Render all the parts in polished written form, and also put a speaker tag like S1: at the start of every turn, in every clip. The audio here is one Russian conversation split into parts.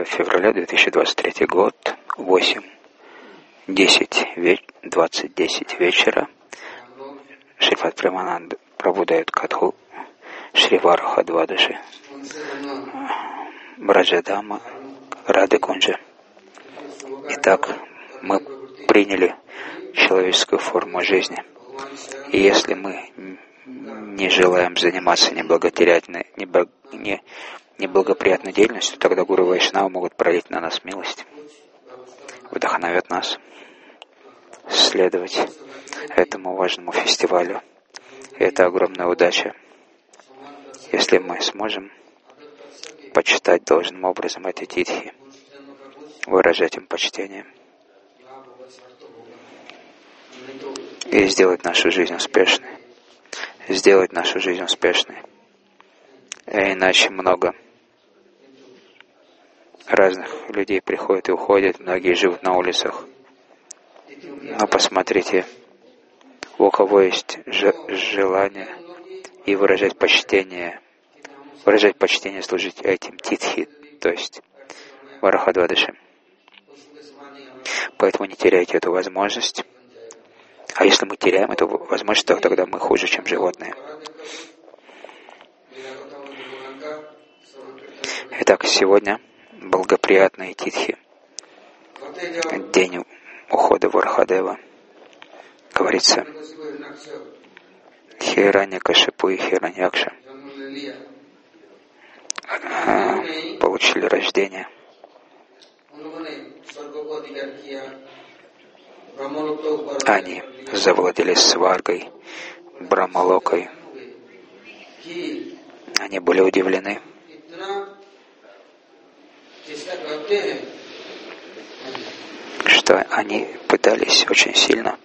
S1: февраля 2023 год, 8:10 вечера. Шрипад Премананд Прабhu дает катху Шри Вараха Двадаши, Браджадама, Рады Кунджа. Итак, мы приняли человеческую форму жизни. И если мы не желаем заниматься неблагоприятной деятельностью, тогда Гуру Вайшнава могут пролить на нас милость, вдохновят нас следовать этому важному фестивалю. И это огромная удача, если мы сможем почитать должным образом эти титхи, выражать им почтение и сделать нашу жизнь успешной. Иначе много разных людей приходят и уходят, многие живут на улицах. Но посмотрите, у кого есть желание и выражать почтение, служить этим титхи, то есть Варахадвадаши. Поэтому не теряйте эту возможность. А если мы теряем эту возможность, то тогда мы хуже, чем животные. Итак, сегодня благоприятные титхи, день ухода Варахадева. Говорится, Хираньякашипу и Хираньякша получили рождение. Они завладели сваргой, Брамалокой. Они были удивлены, что они пытались очень сильно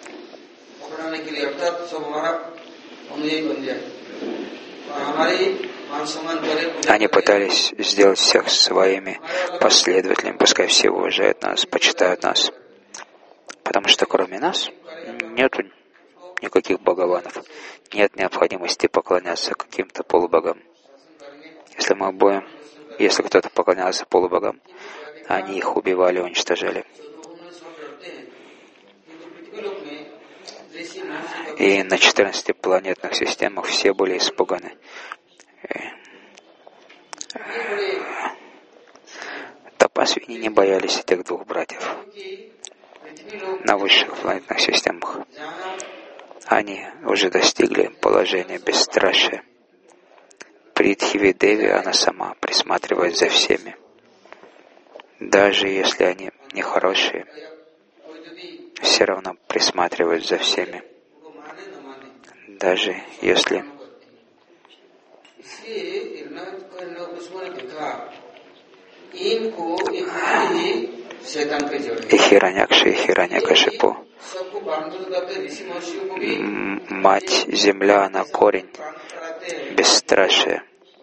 S1: сделать всех своими последователями, пускай все уважают нас, почитают нас. Потому что кроме нас нет никаких бхагаванов, нет необходимости поклоняться каким-то полубогам. Если кто-то поклонялся полубогам, они их убивали, уничтожали. И на 14 планетных системах все были испуганы. Тапасвини не боялись этих двух братьев. На высших планетных системах они уже достигли положения бесстрашия. Притхиви Деви, она сама присматривает за всеми. Даже если они нехорошие, все равно присматривают за всеми. Даже если и Хираньякша, и Хираньякашипу, мать Земля, она корень бесстрашия.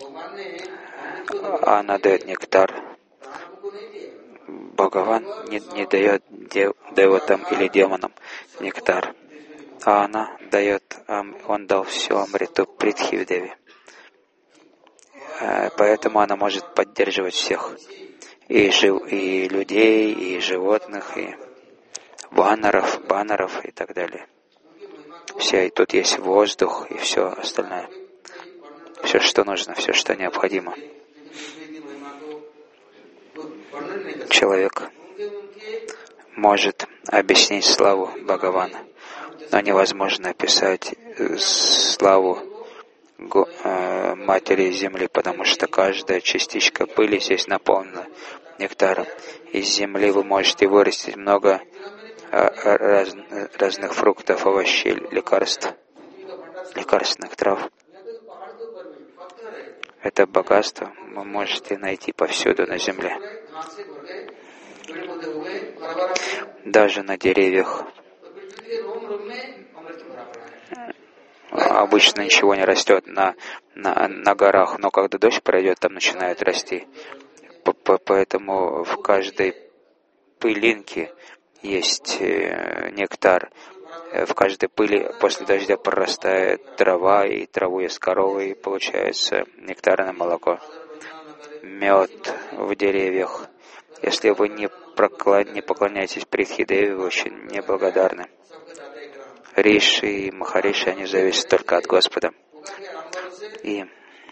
S1: Она дает нектар. Бхагаван не дает деватам или демонам нектар, а она дает, он дал все Амриту Притхивдеви. Поэтому она может поддерживать всех, и людей, и животных, и баннеров и так далее. И тут есть воздух и все остальное. Все, что нужно, все, что необходимо. Человек может объяснить славу Бхагавана, но невозможно описать славу Матери Земли, потому что каждая частичка пыли здесь наполнена нектаром. Из земли вы можете вырастить много разных фруктов, овощей, лекарственных трав. Это богатство вы можете найти повсюду на земле. Даже на деревьях. Обычно ничего не растет на горах, но когда дождь пройдет, там начинает расти. Поэтому в каждой пылинке есть нектар. В каждой пыли после дождя прорастает трава, и траву ест корова, и получается нектарное молоко. мед в деревьях. Если вы не поклоняетесь Притхи-деве, вы очень неблагодарны. Риши и Махариши, они зависят только от Господа. И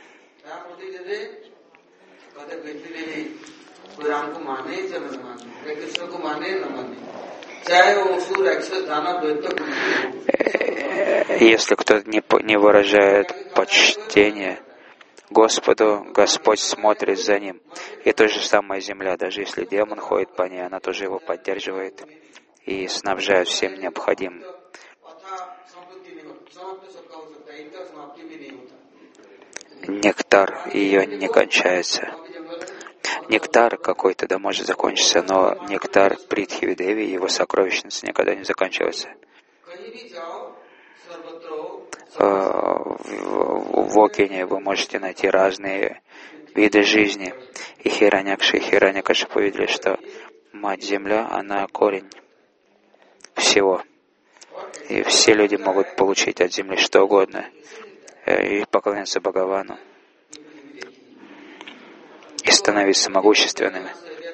S1: если кто-то не выражает почтение Господу, Господь смотрит за ним. И то же самое земля, даже если демон ходит по ней, она тоже его поддерживает и снабжает всем необходимым. Нектар ее не кончается. Нектар какой-то, да, может закончиться, но нектар Притхи-девы, его сокровищница, никогда не заканчивается. В океане вы можете найти разные виды жизни. И Хираньякша, и Хираньякашипу увидели, что Мать-Земля, она корень всего. И все люди могут получить от Земли что угодно и поклоняться Бхагавану и становиться могущественными.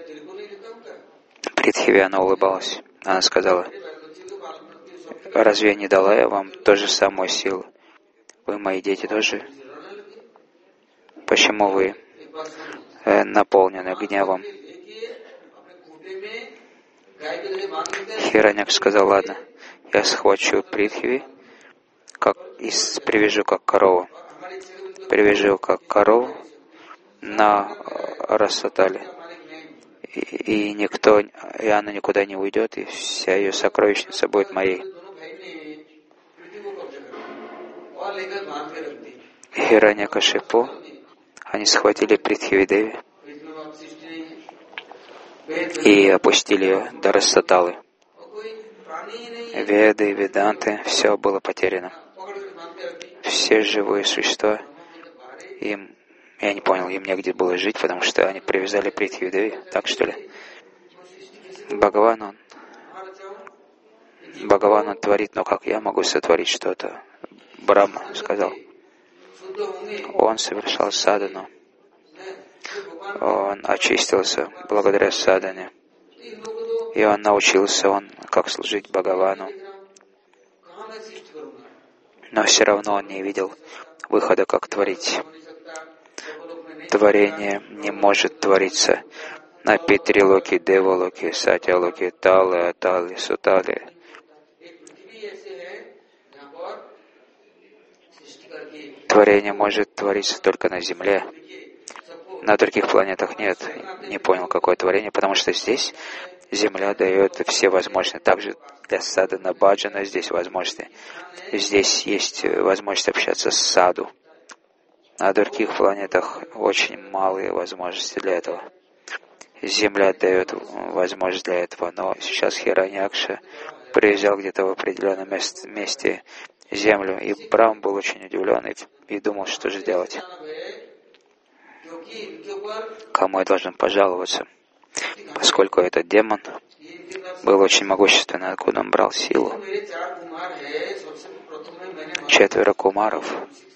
S1: Притхиве она улыбалась. Она сказала: разве я не дала я вам ту же самую силу? Вы, мои дети, тоже? Почему вы наполнены гневом? Хираньяк сказал: ладно, я схвачу Притхиви и привяжу как корову. Привяжу как корову на Расатале. И она никуда не уйдет, и вся ее сокровищница будет моей. Хираньякашипу, они схватили Притхиви-деви и опустили ее до Расаталы. Веды, Веданты, все было потеряно. Все живые существа, я не понял, им негде было жить, потому что они привязали Притхи-деве, так что ли? Бхагаван, он творит, но как я могу сотворить что-то? Брахма сказал. Он совершал садану. Он очистился благодаря садане. И он научился, как служить Бхагавану. Но все равно он не видел выхода, как творить. Творение не может твориться на Питрилоке, Девалоке, Сатьялоке, Тале, Атале, Сутале. Творение может твориться только на Земле. На других планетах нет. Не понял, какое творение, потому что здесь Земля дает все возможности. Также для садхана баджана здесь возможности. Здесь есть возможность общаться с саду. На других планетах очень малые возможности для этого. Земля дает возможность для этого, но сейчас Хираньякша приезжал где-то в определенном месте землю, и Брахма был очень удивлен и думал, что же делать. Кому я должен пожаловаться? Поскольку этот демон был очень могущественный, откуда он брал силу. 4 кумаров.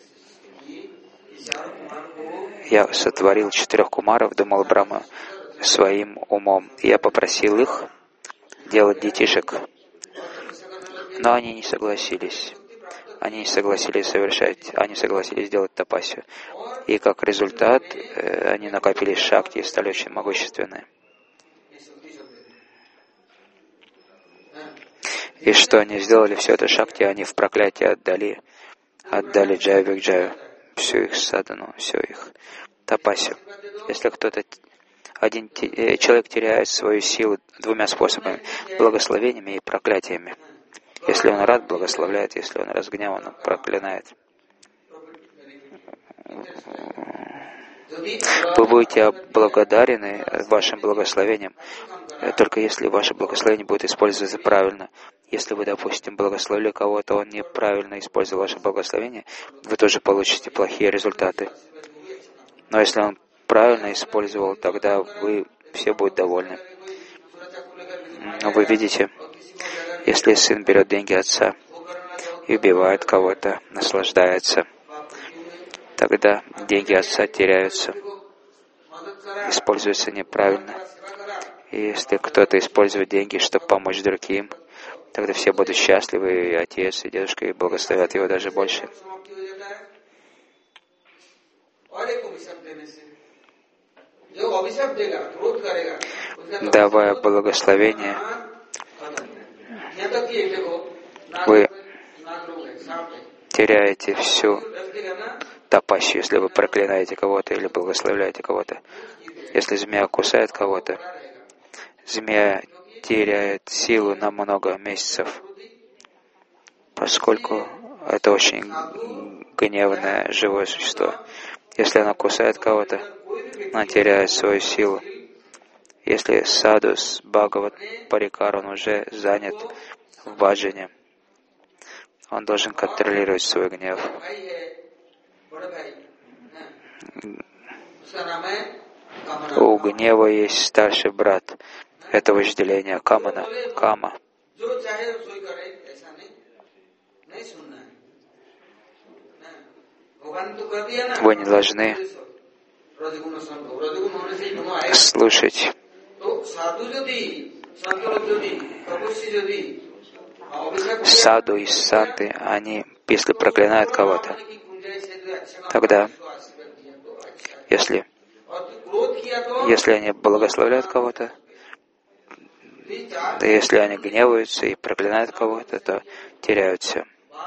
S1: Я сотворил 4 кумаров, думал Брахма своим умом. Я попросил их делать детишек, но они не согласились. Они не согласились они согласились делать тапасию. И как результат, они накопили шакти и стали очень могущественны. И что они сделали, все это шакти, они в проклятие отдали Джайвик-Джаю, всю их садану, всю их тапасию. Если один человек теряет свою силу 2 способами: благословениями и проклятиями. Если он рад, благословляет, если он разгневан, он проклинает. Вы будете благодарены вашим благословением, только если ваше благословение будет использоваться правильно. Если вы, допустим, благословили кого-то, он неправильно использовал ваше благословение, вы тоже получите плохие результаты. Но если он правильно использовал, тогда вы все будут довольны. Вы видите, если сын берет деньги отца и убивает кого-то, наслаждается, тогда деньги отца теряются. используется неправильно. И если кто-то использует деньги, чтобы помочь другим, тогда все будут счастливы, и отец, и дедушка, и благословят его даже больше. Давая благословение, вы теряете всю тапасию, если вы проклинаете кого-то или благословляете кого-то. Если змея кусает кого-то, змея теряет силу на много месяцев, поскольку это очень гневное живое существо. Если она кусает кого-то, она теряет свою силу. Если саду с Бхагават Парикар, он уже занят в баджане, он должен контролировать свой гнев. У гнева есть старший брат. Это вожделение камана, кама. Вы не должны слушать. Саду и санты, они, если проклинают кого-то, тогда, если они благословляют кого-то, да если они гневаются и проклинают кого-то, то теряют все.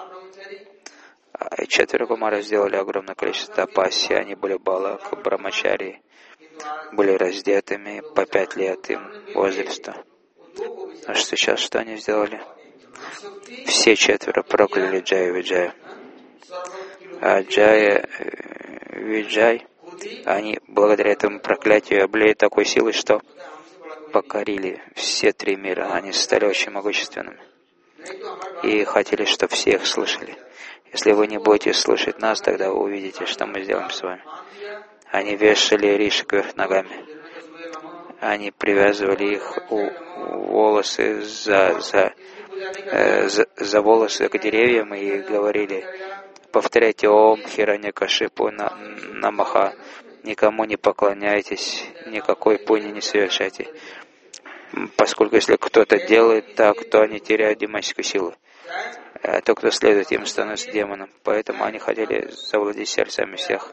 S1: И 4 кумары сделали огромное количество тапаси, они были балак, брамачари, были раздетыми по 5 лет им возраста. А сейчас что они сделали? Все 4 прокляли Джая Виджая. А Джая Виджай, они благодаря этому проклятию облили такой силой, что покорили все 3 мира. Они стали очень могущественными. И хотели, чтобы все их слышали. Если вы не будете слушать нас, тогда вы увидите, что мы сделаем с вами. Они вешали риши кверх ногами. Они привязывали их волосы за волосы к деревьям и говорили: повторяйте Ом Хираньякашипу Намаха, никому не поклоняйтесь, никакой пуни не совершайте. Поскольку если кто-то делает так, то они теряют демоническую силу. А тот, кто следует им, становится демоном. Поэтому они хотели завладеть сердцами всех.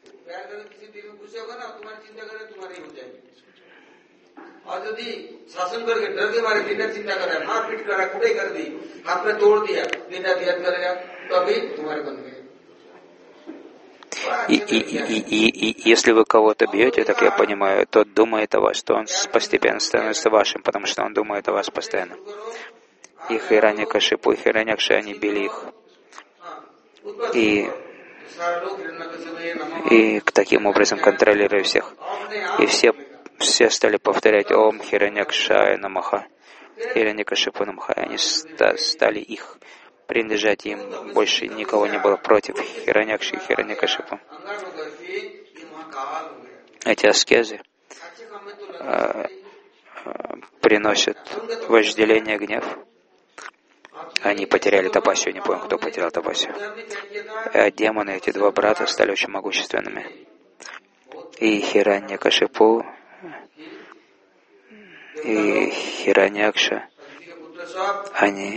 S1: И если вы кого-то бьете, так я понимаю, тот думает о вас, что он постепенно становится вашим, потому что он думает о вас постоянно. И Хираньякашипу, и Хираньякша, они били их. И таким образом контролируя всех. И все стали повторять Ом Хираньякшая Намаха, Хираньякашипу Намаха. Они стали их принадлежать, им больше никого не было против Хираньякши и Хираньякашипу. Эти аскезы приносят вожделение, гнев. Они потеряли тапасию, не помню, кто потерял тапасию. А демоны, эти 2 брата, стали очень могущественными. И Хираньякашипу, и Хираньякша, они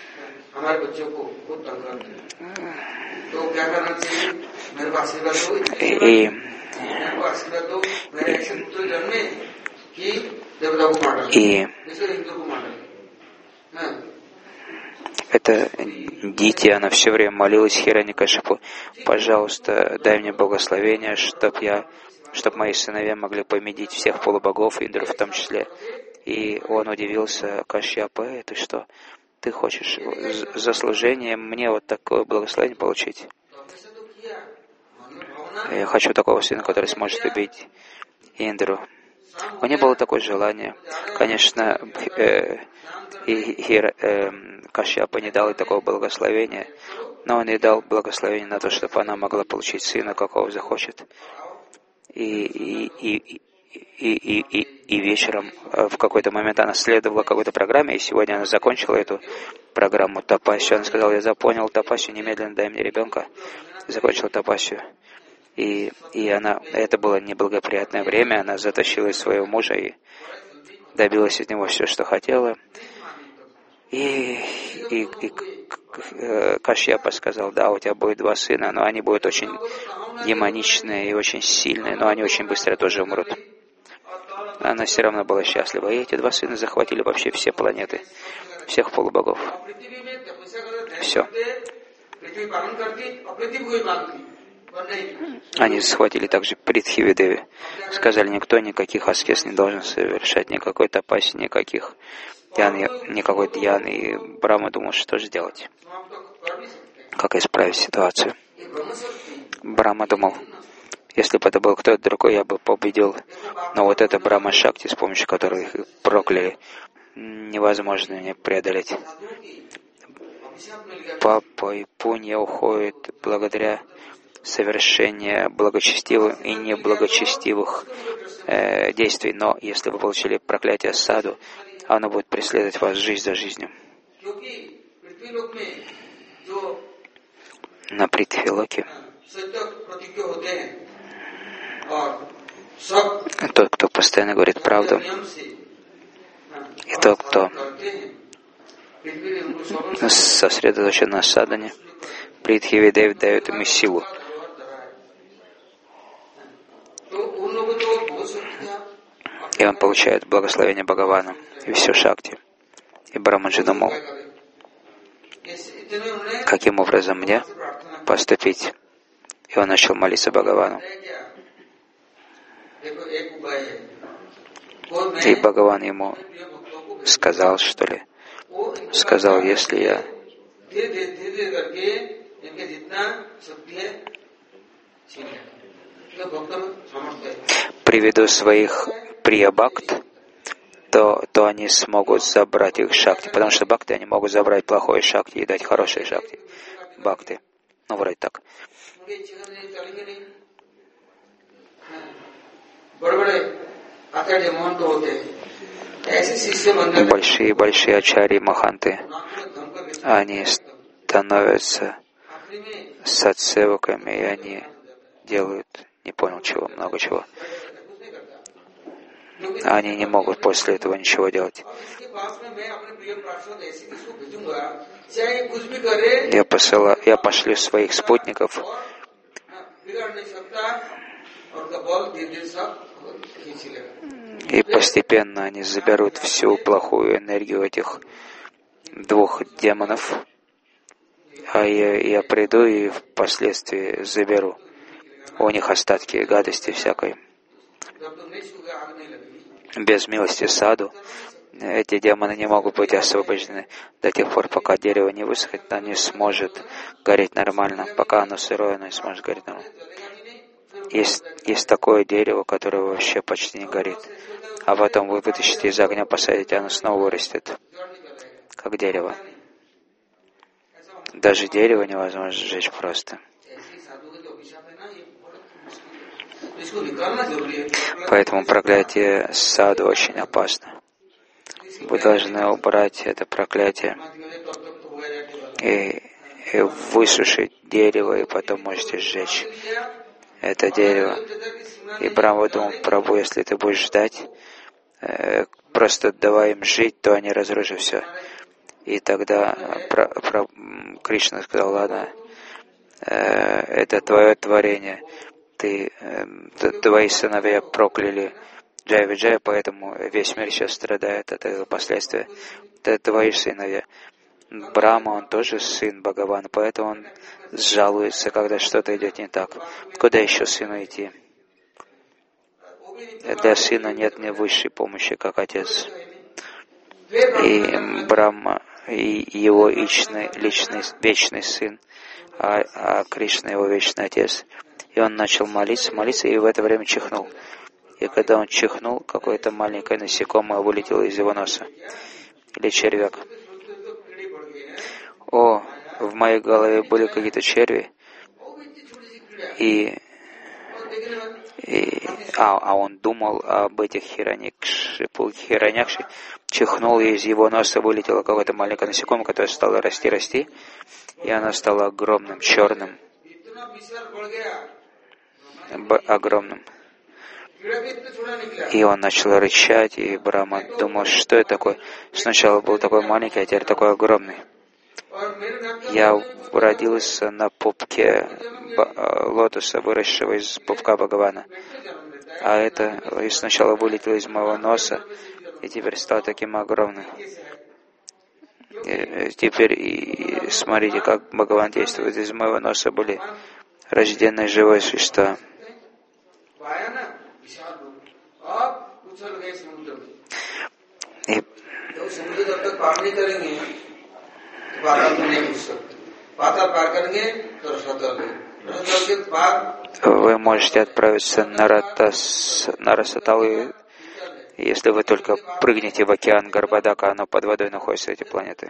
S1: и это Дити, она все время молилась Хираньякашипу: пожалуйста, дай мне благословение, чтобы мои сыновья могли победить всех полубогов, Индру в том числе. И он удивился: Кашьяпа, это что? Ты хочешь заслужение мне вот такое благословение получить? Я хочу такого сына, который сможет убить Индру. У него было такое желание. Конечно, Кашьяпа не дал ей такого благословения, но он ей дал благословение на то, чтобы она могла получить сына, какого захочет. И вечером в какой-то момент она следовала какой-то программе, и сегодня она закончила эту программу тапасию. Она сказала: я запонял тапасию, немедленно дай мне ребенка. Закончила тапасию. это было неблагоприятное время, она затащила своего мужа и добилась от него все, что хотела. И Кашьяпа сказал: да, у тебя будет 2 сына, но они будут очень демоничные и очень сильные, но они очень быстро тоже умрут. Она все равно была счастлива. И эти 2 сына захватили вообще все планеты, всех полубогов. Все. Они схватили также Притхивидеви. Сказали: никто никаких аскез не должен совершать, никакой тапаси, никаких никакой дьяны. И Брахма думал, что же делать, как исправить ситуацию. Брахма думал: если бы это был кто-то другой, я бы победил. Но вот это Брахма Шакти, с помощью которой их прокляли, невозможно не преодолеть. Папа и Пунья уходит благодаря совершению благочестивых и неблагочестивых действий. Но если вы получили проклятие саду, оно будет преследовать вас жизнь за жизнью. На Притхвилоке тот, кто постоянно говорит правду, и тот, кто сосредоточен на садане, Притхивидеви дает ему силу. И он получает благословение Бхагавана и все Шакти. И Брамаджи думал: каким образом мне поступить? И он начал молиться Бхагавану. И Бхагаван ему сказал, сказал: если я приведу своих прия-бхакт, то они смогут забрать их шакти, потому что бхакти, они могут забрать плохое шакти и дать хорошее шакти. Бхакти. Ну, вроде так. Большие ачарьи, маханты, они становятся садсеваками, и они делают, не понял чего, много чего. Они не могут после этого ничего делать. Я пошлю своих спутников, и постепенно они заберут всю плохую энергию этих 2 демонов, а я приду и впоследствии заберу у них остатки гадости всякой. Без милости саду эти демоны не могут быть освобождены до тех пор, пока дерево не высохнет, оно не сможет гореть нормально. Пока оно сырое, оно не сможет гореть нормально. Есть такое дерево, которое вообще почти не горит. А потом вы вытащите из огня, посадите, оно снова вырастет, как дерево. Даже дерево невозможно сжечь просто. Поэтому проклятие саду очень опасно. Вы должны убрать это проклятие и высушить дерево, и потом можете сжечь это дерево. И Брахма думал: Прабху, если ты будешь ждать, просто давай им жить, то они разрушат все. И тогда Кришна сказал: ладно, это твое творение. Твои сыновья прокляли Джай-Виджая, поэтому весь мир сейчас страдает от этого последствия. Это твои сыновья. Брахма, он тоже сын Бхагавана, поэтому он жалуется, когда что-то идет не так. Куда еще сыну идти? Для сына нет ни высшей помощи, как отец. И Брахма, и его личный вечный сын, а Кришна его вечный отец. И он начал молиться, и в это время чихнул. И когда он чихнул, какое-то маленькое насекомое вылетело из его носа. Или червяк. В моей голове были какие-то черви. Он думал об этих хираньякши. Чихнул, и из его носа вылетело какое-то маленькое насекомое, которое стало расти, и оно стало огромным, черным. огромным. И он начал рычать, и Брахма думал, что это такое. Сначала был такой маленький, а теперь такой огромный. Я родился на пупке лотоса, выросшего из пупка Бхагавана. А это сначала вылетело из моего носа, и теперь стал таким огромным. И теперь и смотрите, как Бхагаван действует. Из моего носа были рожденные живые существа. И вы можете отправиться на Расатал, и если вы только прыгнете в океан Гарбадака, оно под водой находится, эти планеты.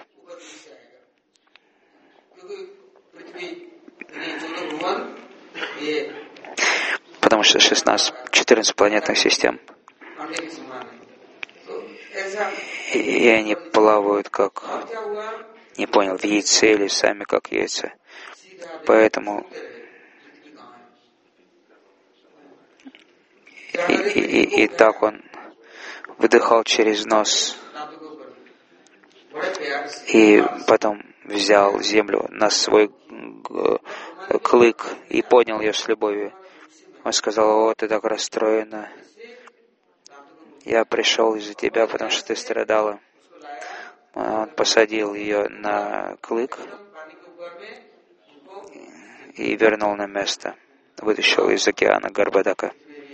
S1: Потому что 14 планетных систем. И они плавают как, не понял, в яйце или сами как яйца. Поэтому и так он выдыхал через нос. И потом взял землю на свой клык и поднял ее с любовью. Он сказал: «О, ты так расстроена. Я пришел из-за тебя, потому что ты страдала». Он посадил ее на клык и вернул на место. Вытащил из океана Гарбадака.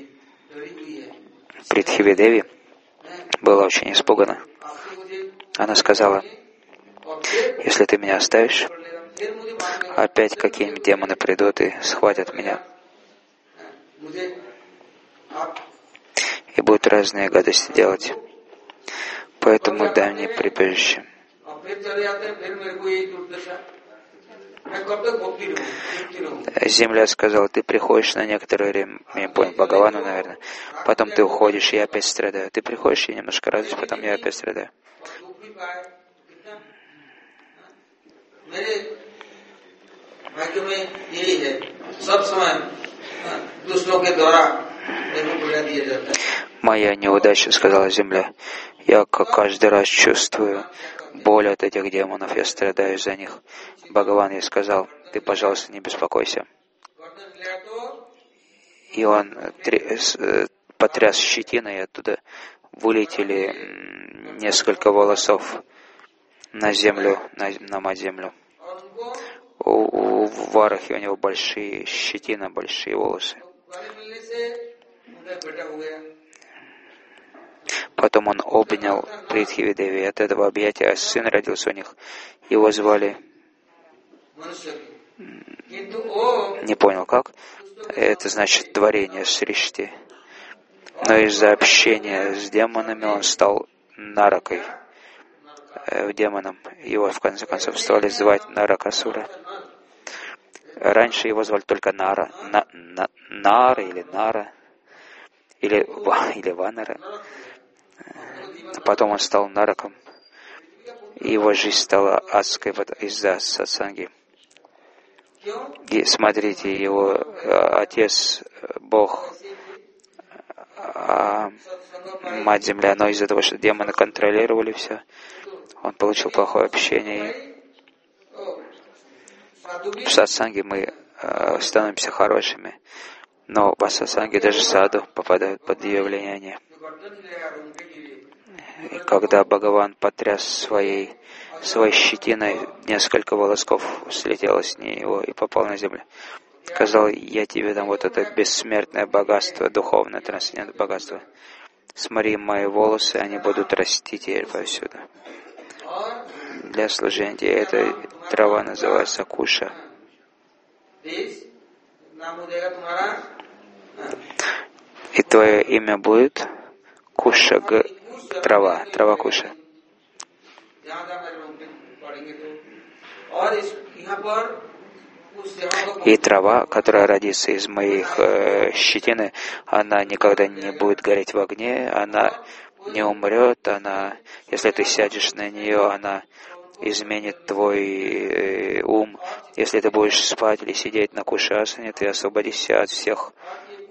S1: Притхиви-деви была очень испугана. Она сказала: «Если ты меня оставишь, опять какие-нибудь демоны придут и схватят меня. И будут разные гадости делать. Поэтому дай мне прибежище». Земля сказала: «Ты приходишь на некоторое время, я понял, Бхагавану, наверное, потом ты уходишь, и я опять страдаю. Ты приходишь, я немножко радуюсь, потом я опять страдаю». «Моя неудача», — сказала Земля. «Я каждый раз чувствую боль от этих демонов, я страдаю за них». Бхагаван ей сказал: «Ты, пожалуйста, не беспокойся». И он потряс щетиной, и оттуда вылетели несколько волосов на землю, на мать-землю. У Варахи у него большие щетина, большие волосы. Потом он обнял Притхиви-деви, и от этого объятия сын родился у них. Его звали... Не понял как. Это значит творение Сришти. Но из-за общения с демонами он стал Наракой, демоном. Его в конце концов стали звать Наракасура. Раньше его звали только Нара, Нара или Нара, или Ванара. Потом он стал Нараком. И его жизнь стала адской из-за сатсанги. И смотрите, его отец Бог, мать Земля, но из-за того, что демоны контролировали все, он получил плохое общение. В сатсанге мы становимся хорошими, но в сатсанге даже саду попадают под ее влияние. И когда Бхагаван потряс своей щетиной, несколько волосков слетело с него и попало на землю. Сказал: «Я тебе дам вот это бессмертное богатство, духовное трансцендентное богатство. Смотри, мои волосы, они будут расти теперь повсюду. Для служения эта трава называется куша. И твое имя будет Куша, трава Куша». И трава, которая родится из моих щетины, она никогда не будет гореть в огне, она не умрет, она, если ты сядешь на нее, она изменит твой ум. Если ты будешь спать или сидеть на кушасане, ты освободишься от всех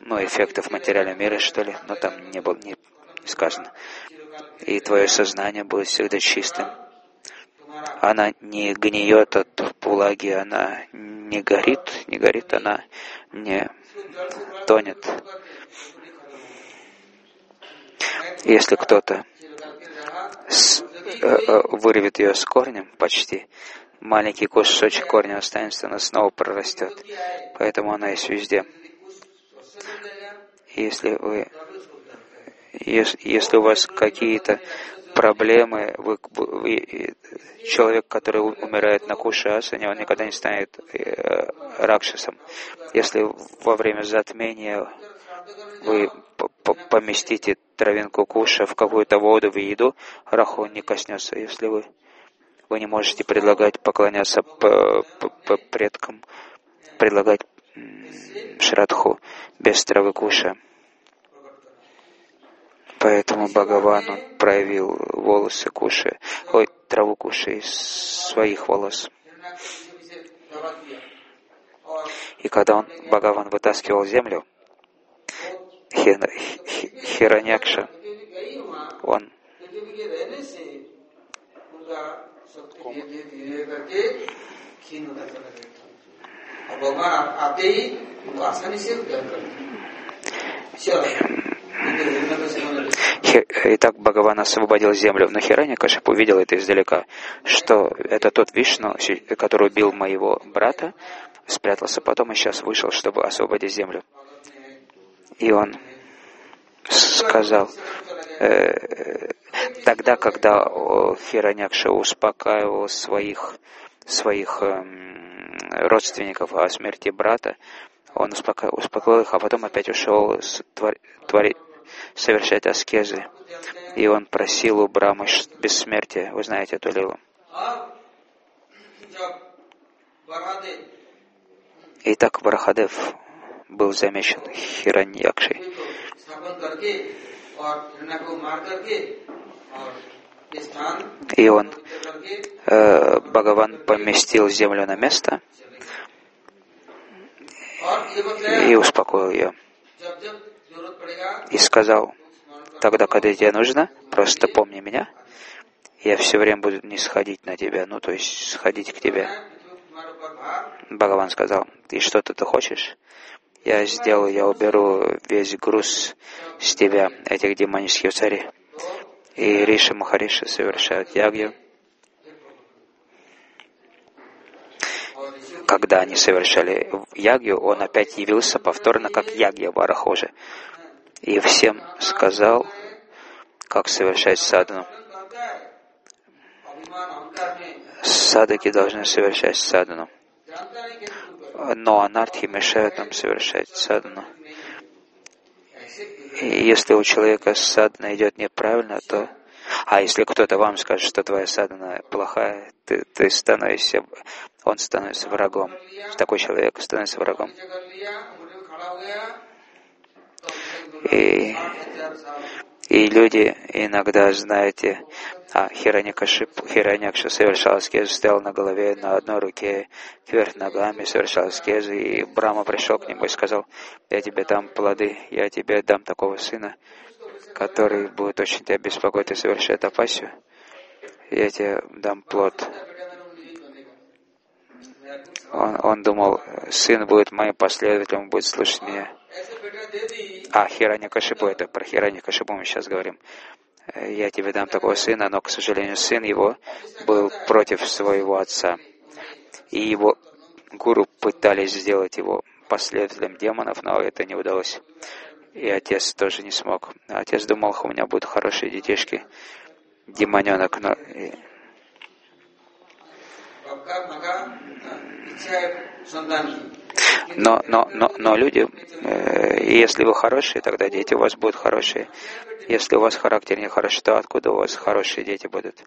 S1: эффектов материального мира, что ли, но там не было, не сказано. И твое сознание будет всегда чистым. Она не гниет от влаги, она не горит, она не тонет. Если кто-то вырвет ее с корнем почти, маленький кусочек корня останется, она снова прорастет. Поэтому она есть везде. Если у вас какие-то проблемы, человек, который умирает на куше асане, он никогда не станет ракшасом. Если во время затмения вы поместите травинку куша в какую-то воду, в еду, раху не коснется. Если вы не можете предлагать поклоняться предкам, предлагать шрадху без травы куша. Поэтому Бхагаван, он проявил волосы куши, траву куши из своих волос. И когда Бхагаван вытаскивал землю, Хираньякша, он Итак, Бхагаван освободил землю, но Хираньякашипу увидел это издалека, что это тот Вишну, который убил моего брата, спрятался потом и сейчас вышел, чтобы освободить землю. И он сказал, тогда, когда Хираньякша успокаивал своих родственников о смерти брата, он успокоил их, а потом опять ушел совершать аскезы. И он просил у Брамы бессмертия. Вы знаете эту лилу. Итак, Варахадев был замечен Хираньякшей. И Бхагаван поместил землю на место и успокоил ее. И сказал, тогда, когда тебе нужно, просто помни меня, я все время буду не сходить на тебя, то есть сходить к тебе. Бхагаван сказал, и что-то ты хочешь? Я уберу весь груз с тебя, этих демонических царей. И Риши Махариши совершают ягью. Когда они совершали ягью, он опять явился повторно, как ягья Вараха уже. И всем сказал, как совершать садхану. Садхаки должны совершать садхану. Но анархи мешают нам совершать садхану. И если у человека садхана идет неправильно, то... А если кто-то вам скажет, что твоя садхана плохая, он становится врагом. Такой человек становится врагом. И люди иногда, знаете, Хираньякша совершал аскезу, стоял на голове, на одной руке, кверх ногами, совершал аскезу, и Брахма пришел к нему и сказал, я тебе дам плоды, я тебе дам такого сына, который будет очень тебя беспокоить и совершать тапасию, я тебе дам плод. Он думал, сын будет моим последователем, он будет слушать меня. Хираньякашипу, это про Хираньякашипу мы сейчас говорим. Я тебе дам такого сына, но, к сожалению, сын его был против своего отца. И его гуру пытались сделать его последователем демонов, но это не удалось. И отец тоже не смог. Отец думал, у меня будут хорошие детишки, демоненок, но люди, если вы хорошие, тогда дети у вас будут хорошие. Если у вас характер не хороший, то откуда у вас хорошие дети будут?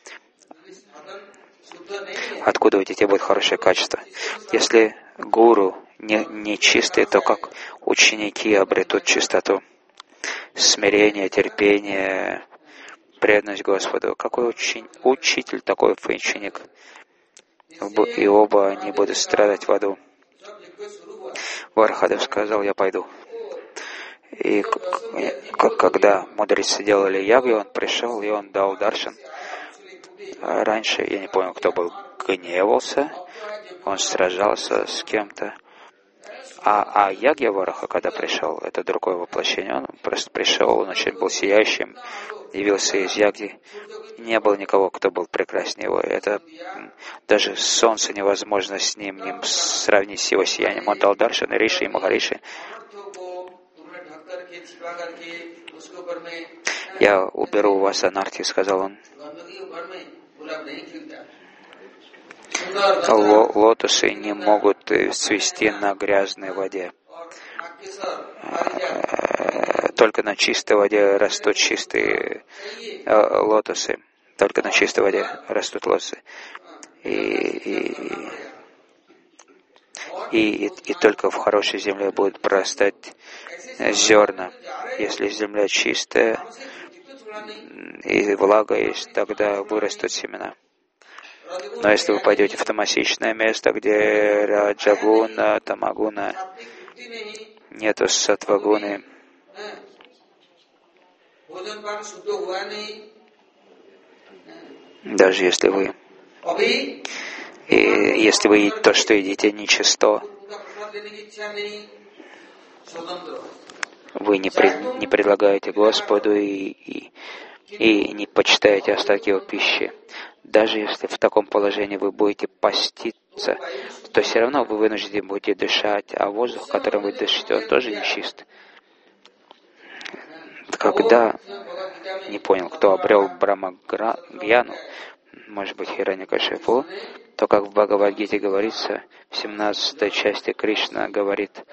S1: Откуда у детей будет хорошее качество? Если гуру не чистый, то как ученики обретут чистоту? Смирение, терпение, преданность Господу. Какой учитель, такой ученик? И оба они будут страдать в аду. Варахадев сказал, я пойду. И когда мудрецы делали ягью, он пришел и он дал даршан. Раньше, я не понял, кто был, гневался, он сражался с кем-то. А Ягьявараха, когда пришел, это другое воплощение, он просто пришел, он очень был сияющим, явился из Ягьи. Не было никого, кто был прекраснее его. Это даже солнце невозможно с ним сравнить с его сиянием. Он дал даршан Риши и Махариши. «Я уберу у вас анархию», — сказал он. Лотосы не могут цвести на грязной воде. Только на чистой воде растут чистые лотосы. Только на чистой воде растут лотосы. И только в хорошей земле будут прорастать зерна. Если земля чистая и влага есть, тогда вырастут семена. Но если вы пойдете в тамасичное место, где раджагуна, тамагуна, нету сатвагуны, даже если вы то, что едите, нечисто, вы не предлагаете Господу и не почитаете остатки его пищи. Даже если в таком положении вы будете поститься, то все равно вы вынуждены будете дышать, а воздух, которым вы дышите, он тоже нечист. Когда, не понял, кто обрел Брахмагьяну, может быть, Хираньякашипу, то, как в Бхагавад-гите говорится, в 17 части Кришна говорит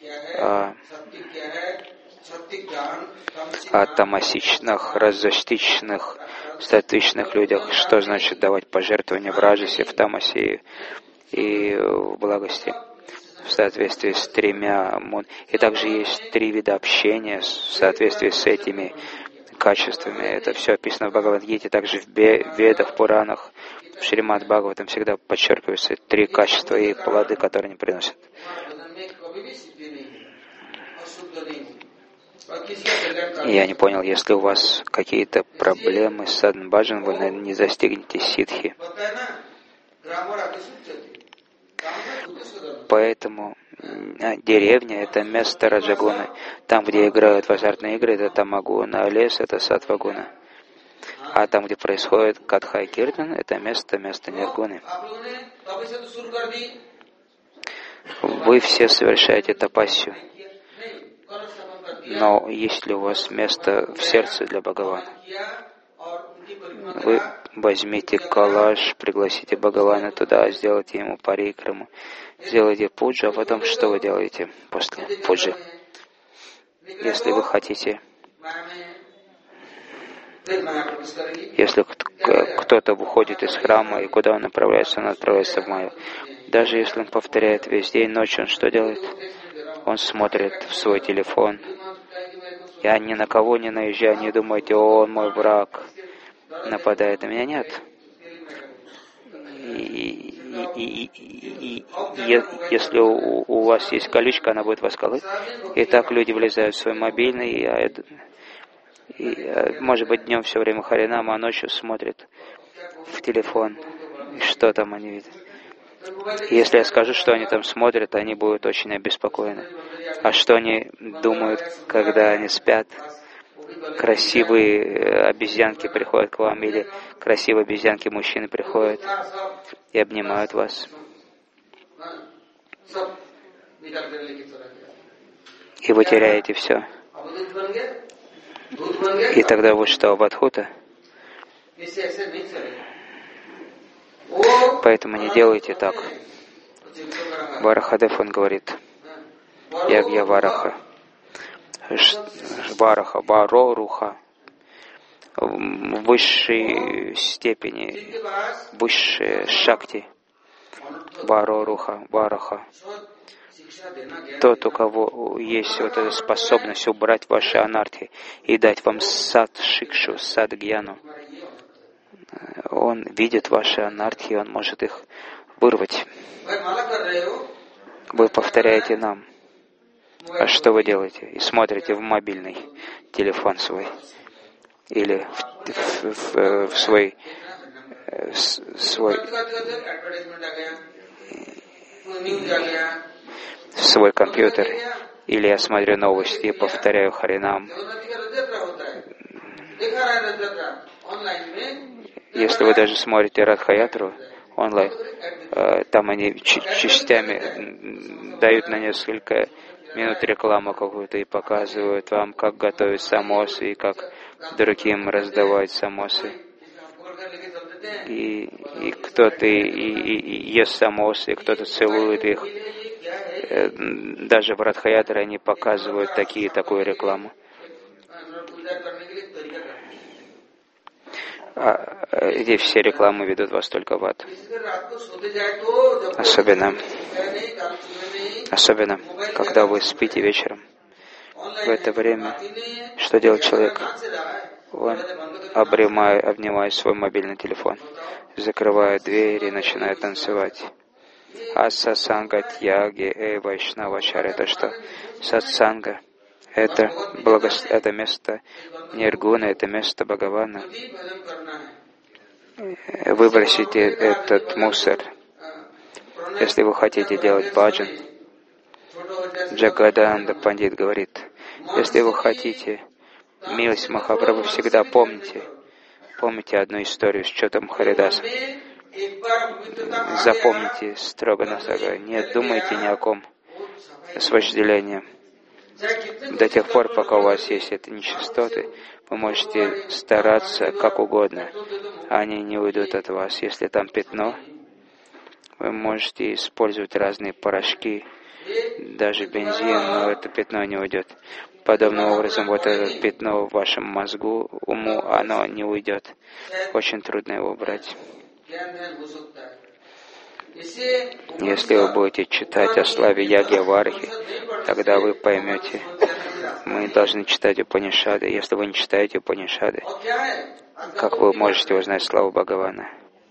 S1: о тамасичных, разостичных, статичных людях, что значит давать пожертвования в раджасе, в тамасе и в благости, в соответствии с 3 И также есть 3 вида общения в соответствии с этими качествами. Это все описано в Бхагавад-гите, также в Ведах, Пуранах, в Шримад Бхагаватам всегда подчеркиваются 3 качества и плоды, которые они приносят. Я не понял, если у вас какие-то проблемы с садхан-баджан, вы, наверное, не достигнете ситхи. Поэтому деревня — это место раджагуны. Там, где играют в азартные игры, это тамагуна, а лес — это сатвагуна. А там, где происходит катха и киртан, это место ниргуны. Вы все совершаете тапассию. Но есть ли у вас место в сердце для Бхагавана? Вы возьмите калаш, пригласите Бхагавана туда, сделайте ему парикраму, сделайте пуджу, а потом что вы делаете после пуджи? Если вы хотите, если кто-то выходит из храма и куда он направляется в Майю. Даже если он повторяет весь день, ночью, он что делает? Он смотрит в свой телефон. Я ни на кого не наезжаю, не думайте, он мой враг, нападает на меня. Нет. Если у вас есть колючка, она будет вас колоть. И так люди влезают в свой мобильный, может быть, днем все время харинама, а ночью смотрят в телефон. И что там они видят? Если я скажу, что они там смотрят, они будут очень обеспокоены. А что они думают, когда они спят? Красивые обезьянки приходят к вам, или красивые обезьянки мужчины приходят и обнимают вас. И вы теряете все. И тогда вы что, Абадхута? Поэтому не делайте так. Варахадев, он говорит, Ягья Вараха, Вараха, Вароруха, в высшей степени, высшей шакти, Вароруха, Вараха. Тот, у кого есть вот эта способность убрать ваши анархи и дать вам сад-шикшу, сад-гьяну, он видит ваши анархии, он может их вырвать. Вы повторяете нам. А что вы делаете? И смотрите в мобильный телефон свой или в свой компьютер, или я смотрю новости и повторяю Харинам. Если вы даже смотрите Радхаятру онлайн, там они частями дают на несколько минут рекламу какую-то и показывают вам, как готовить самосы и как другим раздавать самосы. И кто-то и ест самосы, и кто-то целует их. Даже в Радхаятре они показывают такую рекламу. Эти все рекламы ведут вас только в ад. Особенно, когда вы спите вечером. В это время, что делает человек? Он обнимает свой мобильный телефон, закрывает дверь и начинает танцевать. А сатсанга тьяги вайшнавачар — это что? Сатсанга — это место Ниргуна, это место Бхагавана. Выбросите этот мусор. Если вы хотите делать баджан, Джагадананда Пандит говорит, если вы хотите милость Махапрабху, всегда помните одну историю с Чотом Харидасом. Запомните строго настрого, не думайте ни о ком с вожделением. До тех пор, пока у вас есть эти нечистоты, вы можете стараться как угодно, они не уйдут от вас. Если там пятно, вы можете использовать разные порошки, даже бензин, но это пятно не уйдет. Подобным образом, вот это пятно в вашем мозгу, уму, оно не уйдет. Очень трудно его убрать. Если вы будете читать о славе Ягьявархи, тогда вы поймете, мы должны читать Упанишады. Если вы не читаете Упанишады, как вы можете узнать славу Бхагавана?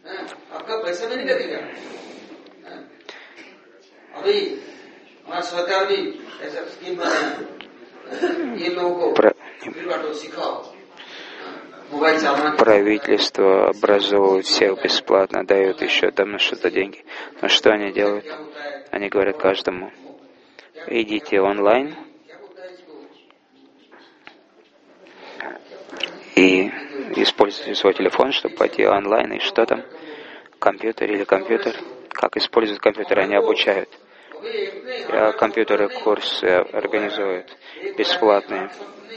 S1: Правительство образовывает всех бесплатно, дает еще там на что-то деньги. Но что они делают? Они говорят каждому: идите онлайн и используйте свой телефон, чтобы пойти онлайн. И что там? Компьютер. Как используют компьютер? Они обучают. Компьютеры курсы организуют бесплатные.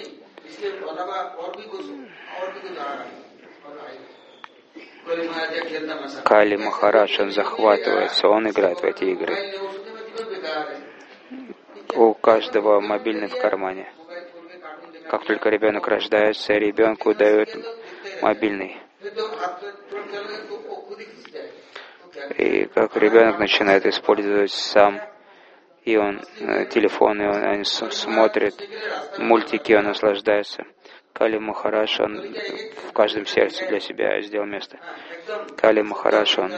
S1: Кали Махарадж, он захватывается, он играет в эти игры. У каждого мобильный в кармане. Как только ребенок рождается, ребенку дают мобильный. И как ребенок начинает использовать сам и он телефон, и он смотрит мультики, он наслаждается. Кали Махарадж, он в каждом сердце для себя сделал место. Кали Махарадж, он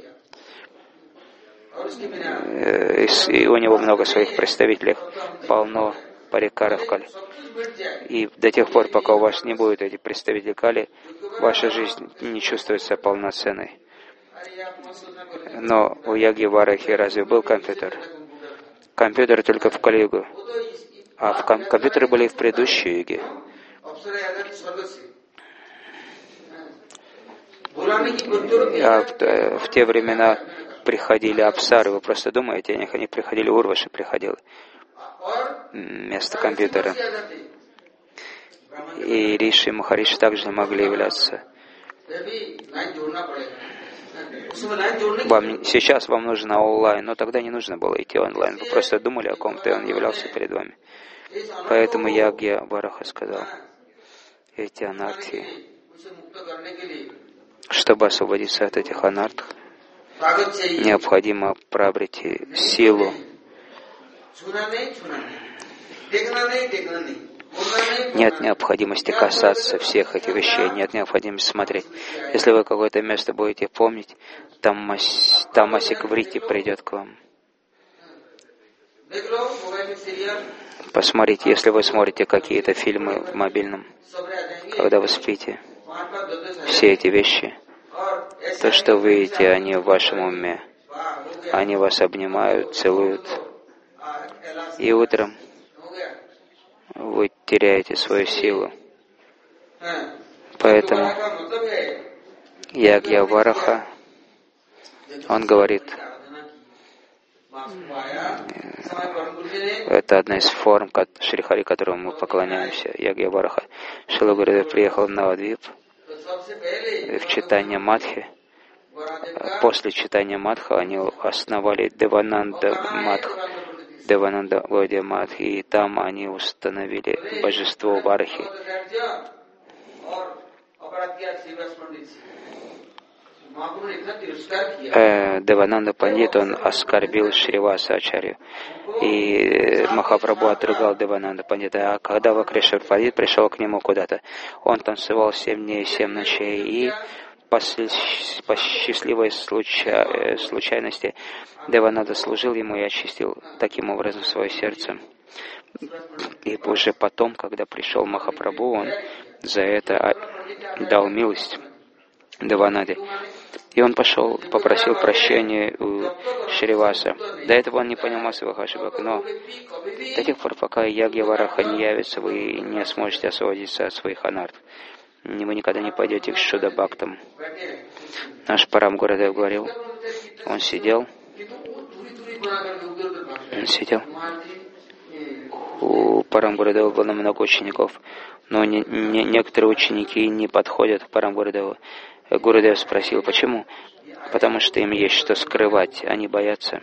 S1: и у него много своих представителей, полно парикаров Кали. И до тех пор, пока у вас не будет этих представителей Кали, ваша жизнь не чувствуется полноценной. Но у Ягьявархи разве был компьютер? Компьютеры только в Кали-югу. А компьютеры были в предыдущей юге. В те времена приходили апсары. Вы просто думаете о них? Они приходили, Урваши приходил вместо компьютера. И Риши и Махариши также могли являться. Сейчас вам нужно онлайн, но тогда не нужно было идти онлайн. Вы просто думали о ком-то, и он являлся перед вами. Поэтому Ягьяварха сказал, эти анархи, чтобы освободиться от этих анарх, необходимо приобрести силу. Нет необходимости касаться всех этих вещей, нет необходимости смотреть. Если вы какое-то место будете помнить, Тамасик Врити придет к вам. Посмотрите, если вы смотрите какие-то фильмы в мобильном, когда вы спите, все эти вещи, то, что вы видите, они в вашем уме. Они вас обнимают, целуют. И утром вы теряете свою силу. Поэтому Ягьявараха, он говорит, это одна из форм Шри-Хари, которому мы поклоняемся, Ягьявараха. Шрила Гурудев приехал в Навадвип в читание Мадхи. После читания Мадха они основали Девананда Гаудия Мадх, и там они установили божество Варахи. Девананда Пандит, он оскорбил Шриваса Ачарью, и Махапрабху отругал Девананда Пандита. А когда Вакрешвар Пандит пришел к нему куда-то, он танцевал 7 дней и 7 ночей, и по счастливой случайности Девананда служил ему и очистил таким образом свое сердце. И уже потом, когда пришел Махапрабху, он за это дал милость Девананде. И он пошел, попросил прощения у Шриваса. До этого он не понимал своих ошибок, но до тех пор, пока Ягьявараха не явится, вы не сможете освободиться от своих анарт. Вы никогда не пойдете к Шуда-бхактам. Наш Парам Гурудев говорил, он сидел, у Парам Гурудева было много учеников, но некоторые ученики не подходят к Парам Гурудеву. Гурудев спросил, почему? Потому что им есть что скрывать, они боятся.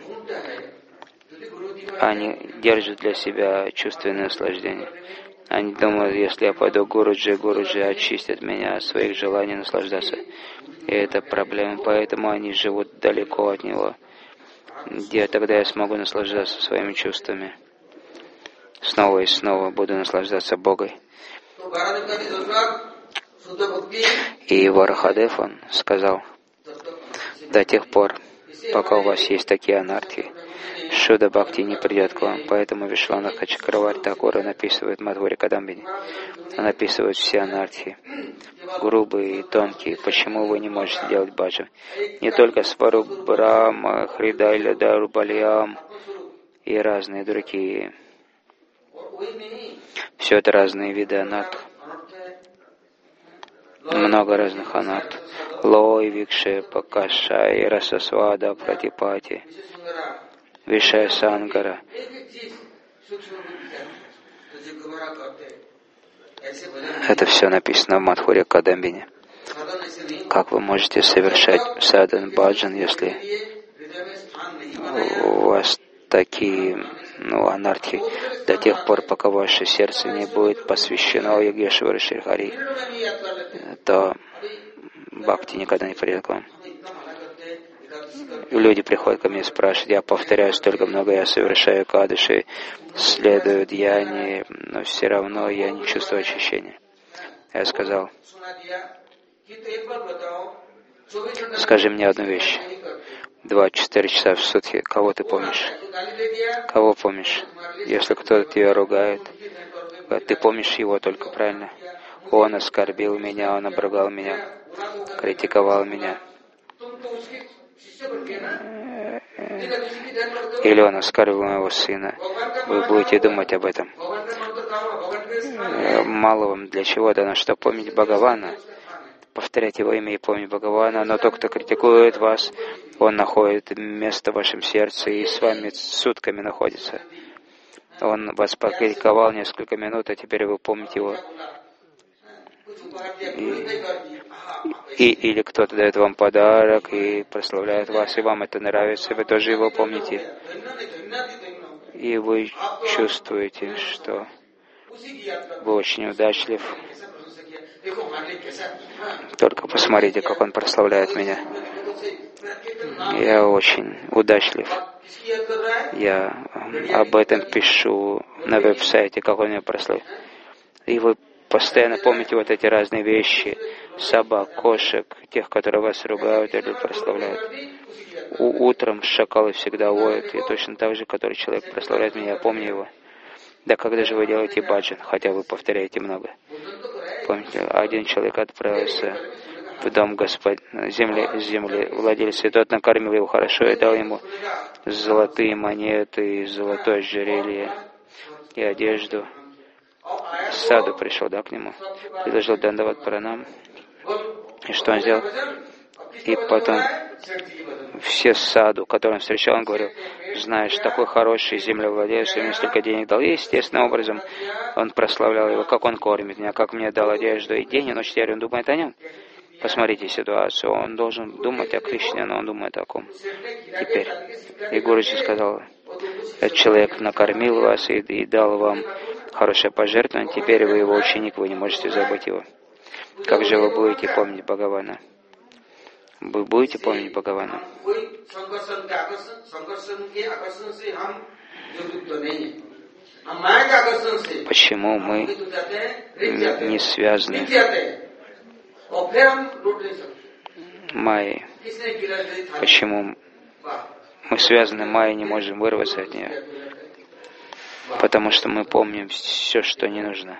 S1: Они держат для себя чувственное наслаждение. Они думают, если я пойду к Гуруджи, Гуруджи очистит меня от своих желаний наслаждаться. И это проблема, поэтому они живут далеко от него. Где тогда я смогу наслаждаться своими чувствами? Снова и снова буду наслаждаться Богом. И Варахадев, он сказал, до тех пор, пока у вас есть такие анархии, Шуда Бхакти не придет к вам. Поэтому Вишванаха Чакраварти Такура написывает Мадхури Кадамбини. Он описывает все анархии, грубые и тонкие. Почему вы не можете делать баджан? Не только Сваруб Брахма, Хридайля Дарубалиам и разные другие. Все это разные виды анарх. Много разных анарх. Лой, Викшепа, Кашай, Расасвада, Пратипати, Вишая Сангара. Это все написано в Мадхуре Кадамбине. Как вы можете совершать садан баджан, если у вас такие анархии, до тех пор, пока ваше сердце не будет посвящено Ягьяваре Шри-Хари, то бхакти никогда не придет к вам. Люди приходят ко мне и спрашивают, я повторяю столько много, я совершаю кадыши, следую дьяни, но все равно я не чувствую очищения. Я сказал, скажи мне одну вещь. 24 часа в сутки, кого ты помнишь? Кого помнишь? Если кто-то тебя ругает, ты помнишь его только, правильно? Он оскорбил меня, он обругал меня, критиковал меня. Или он оскорбил моего сына. Вы будете думать об этом. Мало вам для чего дано, что помнить Бхагавана, повторять его имя и помнить Бхагавана, но тот, кто критикует вас, он находит место в вашем сердце и с вами сутками находится. Он вас покритиковал несколько минут, а теперь вы помните его. Или кто-то дает вам подарок и прославляет вас, и вам это нравится, и вы тоже его помните. И вы чувствуете, что вы очень удачлив. Только посмотрите, как он прославляет меня. Я очень удачлив. Я об этом пишу на веб-сайте, как он меня прославляет. И вы постоянно помните вот эти разные вещи, собак, кошек, тех, которые вас ругают или прославляют. Утром шакалы всегда воют, и точно так же, который человек прославляет меня, я помню его. Да когда же вы делаете баджан, хотя вы повторяете много? Помните, один человек отправился в дом земли владельца, и тот накормил его хорошо и дал ему золотые монеты, и золотое ожерелье, и одежду. Саду пришел, да, к нему, предложил дандават пранам. И что он сделал? И потом все саду, которым встречал, он говорил: знаешь, такой хороший землевладелец, ему столько денег дал. И естественным образом он прославлял его, как он кормит меня, как мне дал одежду. И день и ночь теперь он думает о нем. Посмотрите ситуацию. Он должен думать о Кришне, но он думает о ком. Теперь. И Гуруджи сказал: этот человек накормил вас и дал вам хорошее пожертвование, теперь вы его ученик, вы не можете забыть его. Как же вы будете помнить Бхагавана? Вы будете помнить Бхагавана? Почему мы не связаны майей? Почему мы связаны майей, не можем вырваться от нее? Потому что мы помним все, что не нужно.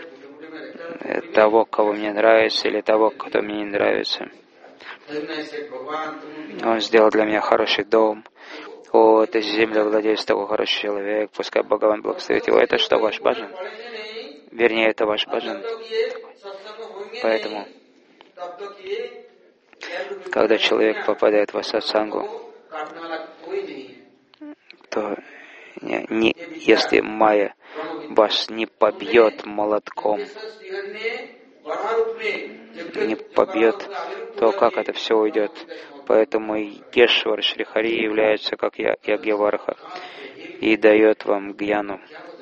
S1: Того, кого мне нравится, или того, кто мне не нравится. Он сделал для меня хороший дом. О, это землевладелец, такой хороший человек. Пускай Бхагаван благословит его. Это что, ваш баджан? Вернее, это ваш баджан. Поэтому, когда человек попадает в сатсангу, то если майя вас не побьет молотком, не побьет, то как это все уйдет? Поэтому Ешвар Шрихари является как Ягьяварха и дает вам гьяну.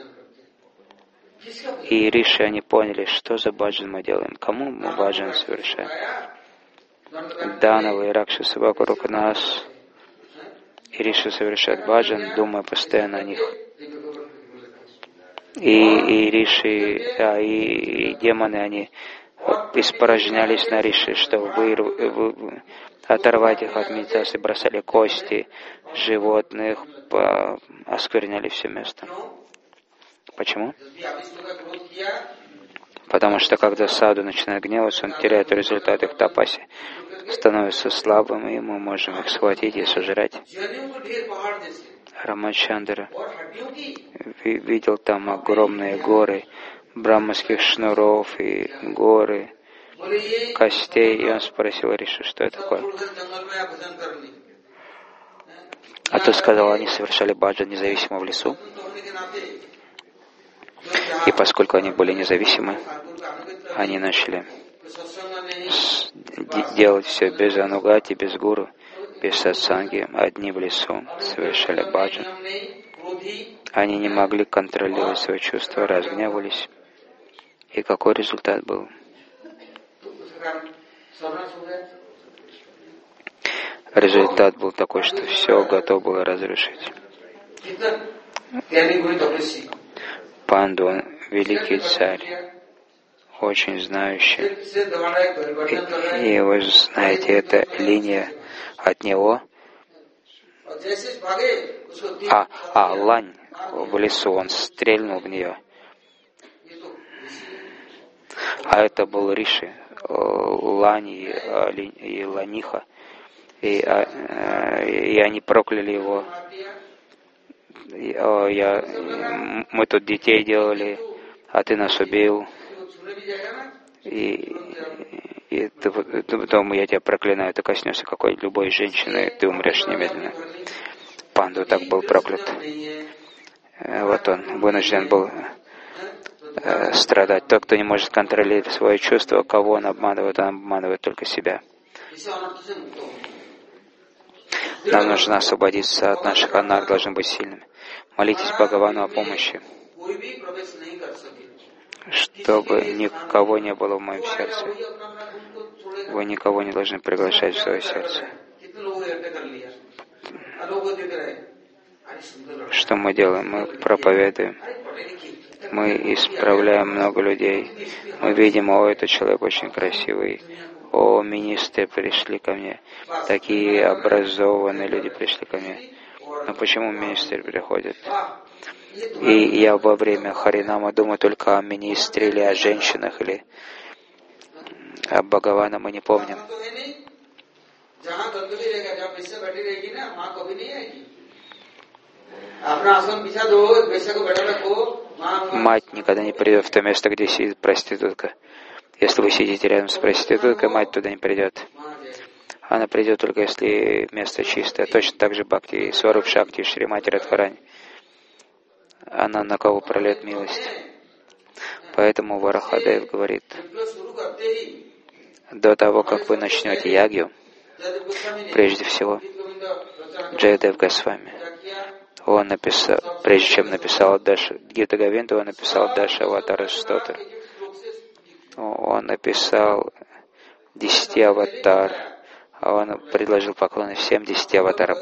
S1: И риши, они поняли, что за баджан мы делаем, кому мы баджан совершаем. Данавы и Ракшасы вокруг нас. И риши совершают баджан, думая постоянно о них. И риши, и демоны, они испорожнялись на риши, что оторвать их от медитации, бросали кости животных, оскверняли все место. Почему? Потому что когда саду начинает гневаться, он теряет результат их тапаси, становится слабым, и мы можем их схватить и сожрать. Рамачандра видел там огромные горы браманских шнуров и горы костей, и он спросил Риши, что это такое. А тот сказал, они совершали баджан независимо в лесу. И поскольку они были независимы, они начали делать все без анугати, без гуру, без сатсанги, одни в лесу, совершали баджан. Они не могли контролировать свои чувства, разгневались. И какой результат был? Результат был такой, что все готово было разрушить. Панду, он великий царь, очень знающий. И вы знаете, эта линия от него. Лань в лесу, он стрельнул в нее. А это был Риши, Лань и Ланиха. И они прокляли его. Мы тут детей делали, а ты нас убил. И потом я тебя проклинаю, ты коснешься какой любой женщины, ты умрешь немедленно. Панду так был проклят. Вот он вынужден был страдать. Тот, кто не может контролировать свои чувства, кого он обманывает только себя. Нам нужно освободиться от наших анаг, должны быть сильными. Молитесь Бхагавану о помощи, чтобы никого не было в моем сердце. Вы никого не должны приглашать в свое сердце. Что мы делаем? Мы проповедуем. Мы исправляем много людей. Мы видим, этот человек очень красивый. Министры пришли ко мне. Такие образованные люди пришли ко мне. Но почему министры приходят? И я во время Харинама думаю только о министре или о женщинах, или о Бхагавана, мы не помним. Мать никогда не придет в то место, где сидит проститутка. Если вы сидите рядом с проституткой, мать туда не придет. Она придет только если место чистое. Точно так же Бхакти Сваруб Шакти Шримати Радхарани. Она на кого пролет милость. Поэтому Варахадев говорит, до того, как вы начнете ягью, прежде всего, Джайадев Госвами, он написал, прежде чем написал Гита Говинду, он написал Даша Аватара Стотр. Он написал 10 аватар, а он предложил поклоны всем 10 аватарам.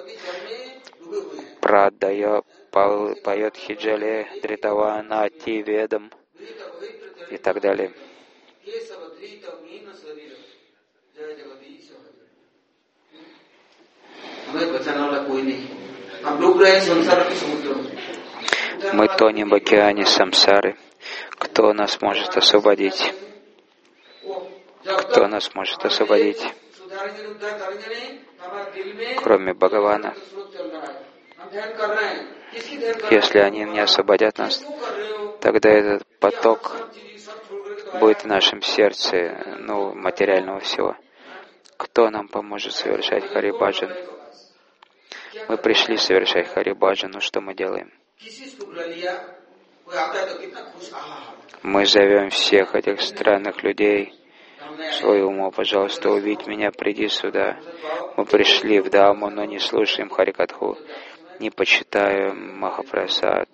S1: Прадая поет Хиджале, Дритавана, Ати, Ведам и так далее. Мы тонем в океане самсары. Кто нас может освободить? Кто нас может освободить? Кроме Бхагавана. Если они не освободят нас, тогда этот поток будет в нашем сердце, материального всего. Кто нам поможет совершать Харибаджан? Мы пришли совершать Харибаджан, но что мы делаем? Мы зовем всех этих странных людей в свой ум: пожалуйста, увидь меня, приди сюда. Мы пришли в Даму, но не слушаем Харикатху, не почитаем Махапрасад.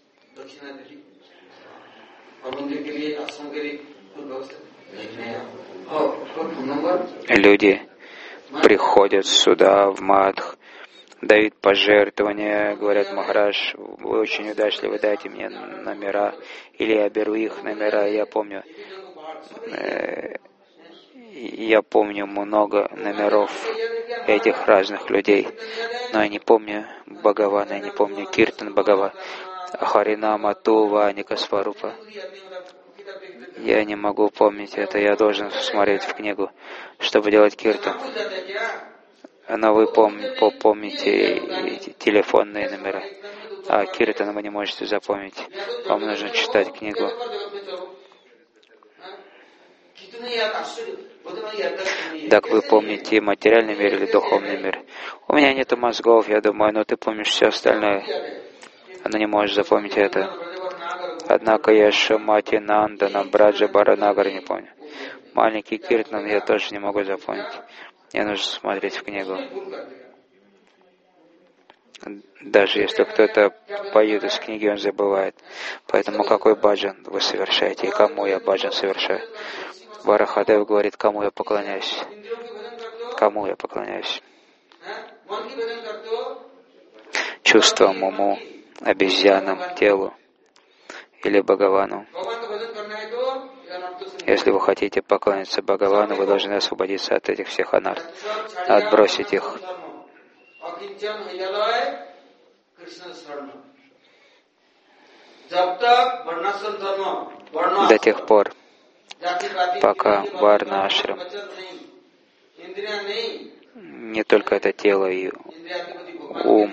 S1: Люди приходят сюда, в Мадх, дают пожертвования, говорят: Махарадж, вы очень удачливы, дайте мне номера, или я беру их номера. Я помню много номеров этих разных людей, но я не помню Бхагавана, я не помню Киртан Бхагава, Харинама, Тува, Аника Сварупа. Я не могу помнить это, я должен смотреть в книгу, чтобы делать киртан. Но вы помните телефонные номера, а киртан вы не можете запомнить. Вам нужно читать книгу. Так вы помните материальный мир или духовный мир? У меня нет мозгов, я думаю, но ты помнишь все остальное. Она не может запомнить это. Однако я Шамати Нандана, Браджа Баранагар не помню. Маленький киртан я тоже не могу запомнить. Мне нужно смотреть в книгу. Даже если кто-то поет из книги, он забывает. Поэтому какой баджан вы совершаете и кому я баджан совершаю? Варахадев говорит: кому я поклоняюсь? Кому я поклоняюсь? Чувствам, уму, обезьянам, телу или Бхагавану? Если вы хотите поклоняться Бхагавану, вы должны освободиться от этих всех анарт, отбросить их. До тех пор, пока варна ашрам, не только это тело и ум,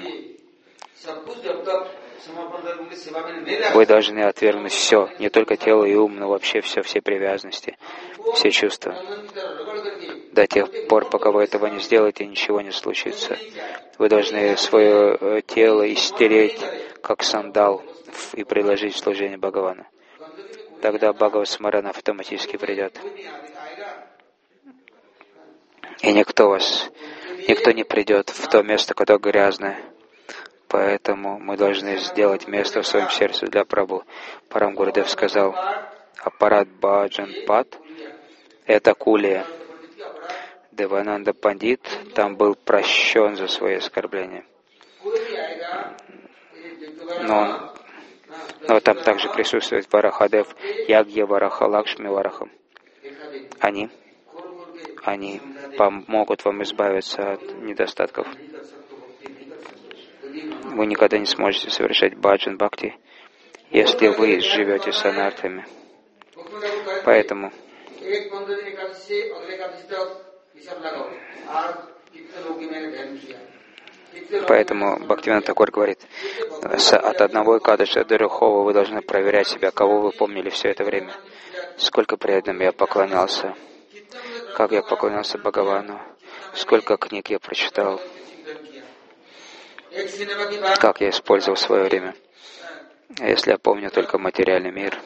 S1: вы должны отвергнуть все, не только тело и ум, но вообще все привязанности, все чувства. До тех пор, пока вы этого не сделаете, ничего не случится. Вы должны свое тело истереть, как сандал, и предложить служение Бхагавану. Тогда Бхагават Смарана автоматически придет. И никто не придет в то место, которое грязное. Поэтому мы должны сделать место в своем сердце для Прабху. Парам Гурудев сказал: аппарат Баджан Пат — это Кулия. Девананда Пандит там был прощен за свои оскорбления. Но там также присутствует Варахадев, Ягья Вараха, Лакшми Вараха. Они помогут вам избавиться от недостатков. Вы никогда не сможете совершать баджан бхакти, если вы живете с анархами. Поэтому Бхактивинода Такур говорит, от одного Экадаши до другого вы должны проверять себя, кого вы помнили все это время. Сколько преданным я поклонялся, как я поклонялся Бхагавану, сколько книг я прочитал, как я использовал свое время. А если я помню только материальный мир,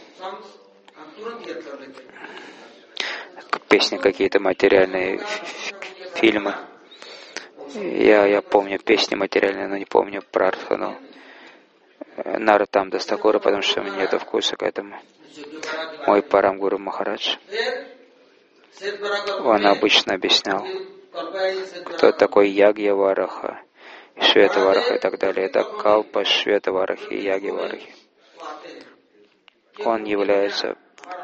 S1: песни какие-то материальные, фильмы, я помню песни материальные, но не помню Прартхану, Нароттам Дас Такура, потому что у меня нет вкуса к этому. Мой Парам Гуру Махарадж, он обычно объяснял, кто такой Ягья Вараха, Швета Вараха и так далее. Это Калпа, Швета Варахи и Яги Варахи. Он является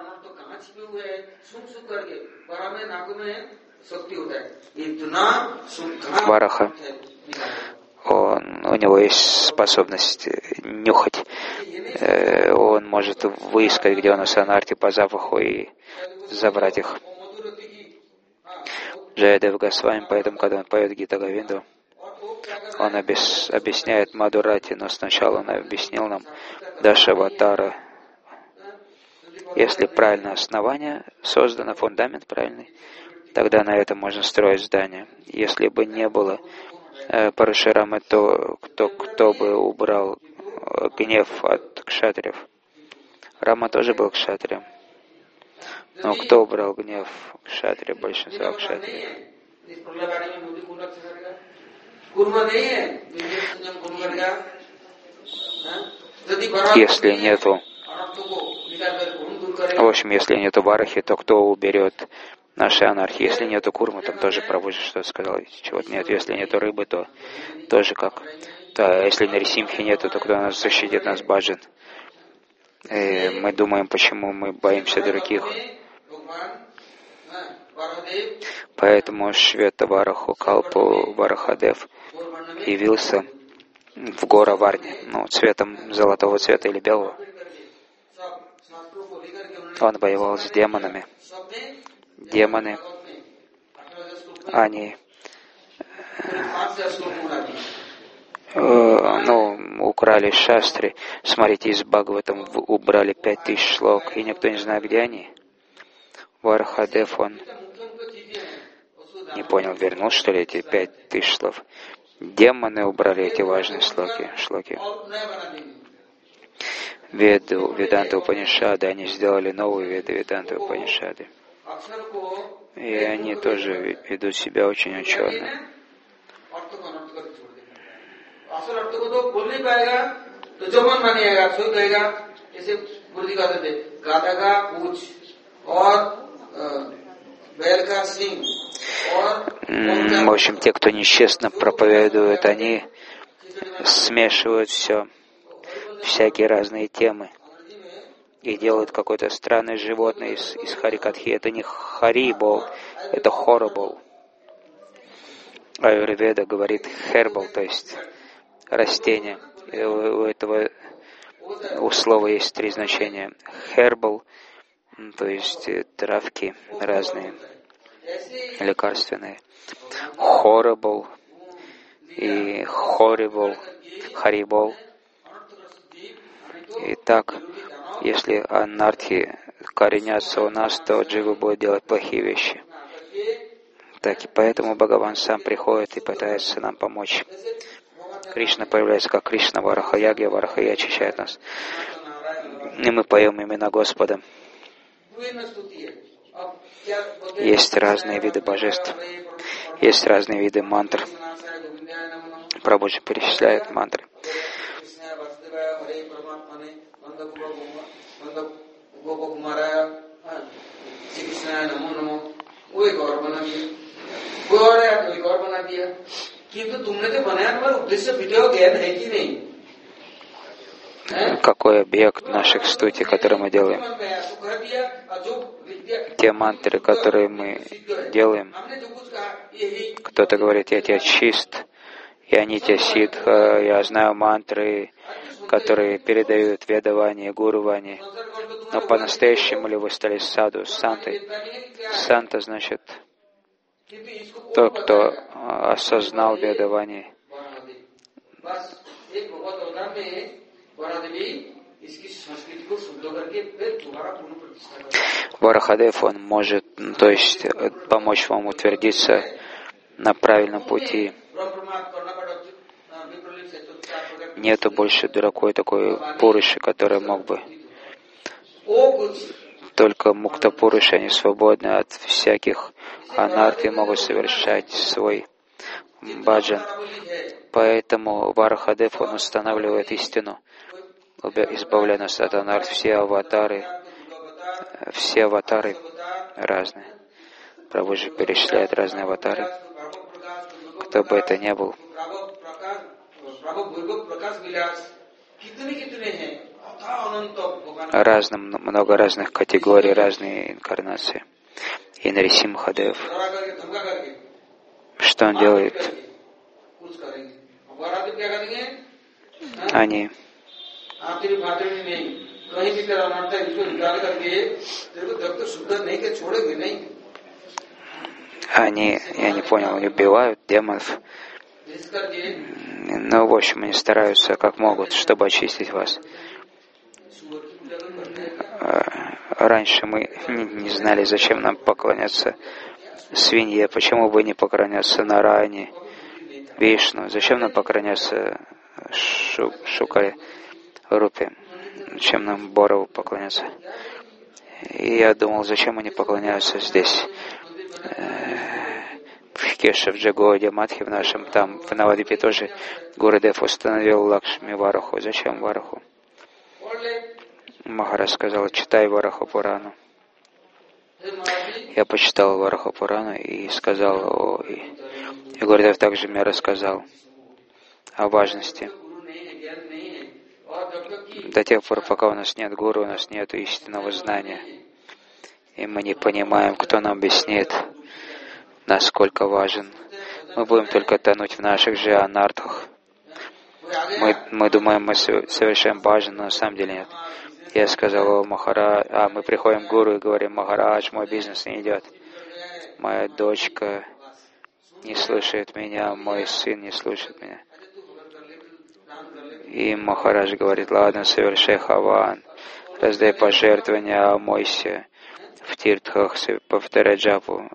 S1: Вараха. У него есть способность нюхать. Он может выискать, где у нас анархи по запаху и забрать их. Джаядев Госвами, поэтому, когда он поет Гита Говинду, он объясняет Мадурати, но сначала он объяснил нам Дашаватара. Если правильное основание создано, фундамент правильный, тогда на этом можно строить здание. Если бы не было Парашурамы, то кто бы убрал гнев от кшатриев? Рама тоже был кшатрием. Но кто убрал гнев кшатрия, большинство кшатриев? Если нету, в общем, если нету варахи, то кто уберет наши анархии? Если нету курмы, там тоже Прабхуджи что-то сказал. Чего-то нет. Если нету рыбы, то тоже как. То если Нарисимхи нету, то кто нас защитит, нас баджан? И мы думаем, почему мы боимся других. Поэтому Швета Вараху Калпу Варахадев явился в гора Варни, цветом золотого цвета или белого. Он воевал с демонами. Демоны, они украли шастри. Смотрите, из Бхагаватам убрали 5000 шлок, и никто не знает, где они. Варахадев, он не понял, вернул, что ли, эти 5000 слов. Демоны убрали эти важные шлоки. Веданта Упанишады, они сделали новые веды Веданта Упанишады. И они тоже ведут себя очень ученые. В общем, те, кто нечестно проповедует, они смешивают все, всякие разные темы, и делают какое-то странное животное из Харикатхи. Это не Харибол, это Хорибол. Аюрведа говорит хербал, то есть растение. И у этого у слова есть 3 значения. Хербал, то есть травки разные, лекарственные. Хорибол и хорибол, харибол. Итак, если анархи коренятся у нас, то дживы будут делать плохие вещи. Так и поэтому Бхагаван сам приходит и пытается нам помочь. Кришна появляется как Кришна Вараха Ягья, Вараха и очищает нас. И мы поем имена Господа. Есть разные виды божеств, есть разные виды мантр. Прабхуджи перечисляет мантры. Какой объект наших стутий, которые мы делаем? Те мантры, которые мы делаем, кто-то говорит, я тебя чист, я не тебя ситха, я знаю мантры, которые передают ведавани и гурувани. Но по-настоящему ли вы стали саду, сантой? Санта значит тот, кто осознал ведавани. Варахадев, он может, то есть, помочь вам утвердиться на правильном пути. Нету больше другой такой пуруши, который мог бы. Только мукта пуруши, они свободны от всяких анарт и могут совершать свой баджан. Поэтому Варахадев, он устанавливает истину, избавляя нас от анарт. Все аватары разные. Прабху же перечисляет разные аватары. Кто бы это ни был. Много разных категорий, разные инкарнации. И Нарисимхадев. Что он делает? Они я не понял, убивают демонов. Но, в общем, они стараются как могут, чтобы очистить вас. Раньше мы не знали, зачем нам поклоняться свинье, почему бы не поклоняться Нараяне, Вишну, зачем нам поклоняться Шукаре, Рупе, зачем нам Борову поклоняться. И я думал, зачем они поклоняются здесь, в Кеше, в Джагоде, Мадхи, в нашем, там, в Навадипе тоже Гурудев установил Лакшми Вараху. Зачем Вараху? Махарадж сказал, читай Вараху Пурану. Я почитал Вараху Пурану и сказал, и Гурудев также мне рассказал о важности. До тех пор, пока у нас нет гуру, у нас нет истинного знания, и мы не понимаем, кто нам объяснит, насколько важен. Мы будем только тонуть в наших же анартах. Мы думаем, мы совершаем баджан, но на самом деле нет. Я сказал, мы приходим к гуру и говорим, Махарадж, мой бизнес не идет. Моя дочка не слушает меня, мой сын не слушает меня. И Махарадж говорит, ладно, совершай хаван, раздай пожертвования, омойся в тиртхах, повторяй джапу.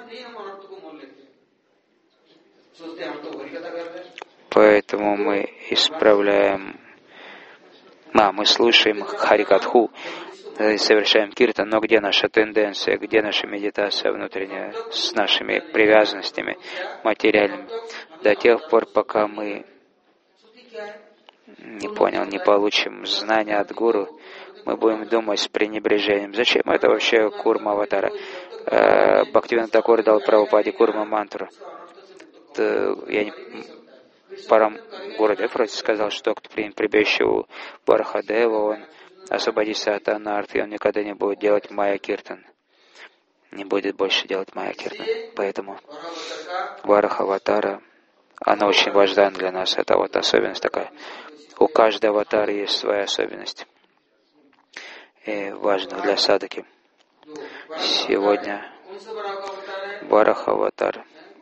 S1: Поэтому мы исправляем, мы слушаем Харикатху, совершаем киртан, но где наша тенденция, где наша медитация внутренняя с нашими привязанностями материальными? До тех пор, пока мы не получим знания от гуру, мы будем думать с пренебрежением. Зачем это вообще курма аватара? Бхактивинода Такур дал Прабхупаде курма мантру. Гурудев сказал, что кто примет прибежище у Варахадева, он освободится от анарт, и он никогда не будет делать майя киртан. Не будет больше делать майя киртан. Поэтому Варахаватара, она очень важна для нас. Это вот особенность такая. У каждого аватара есть своя особенность. И важно для садаки. Сегодня Варахаватар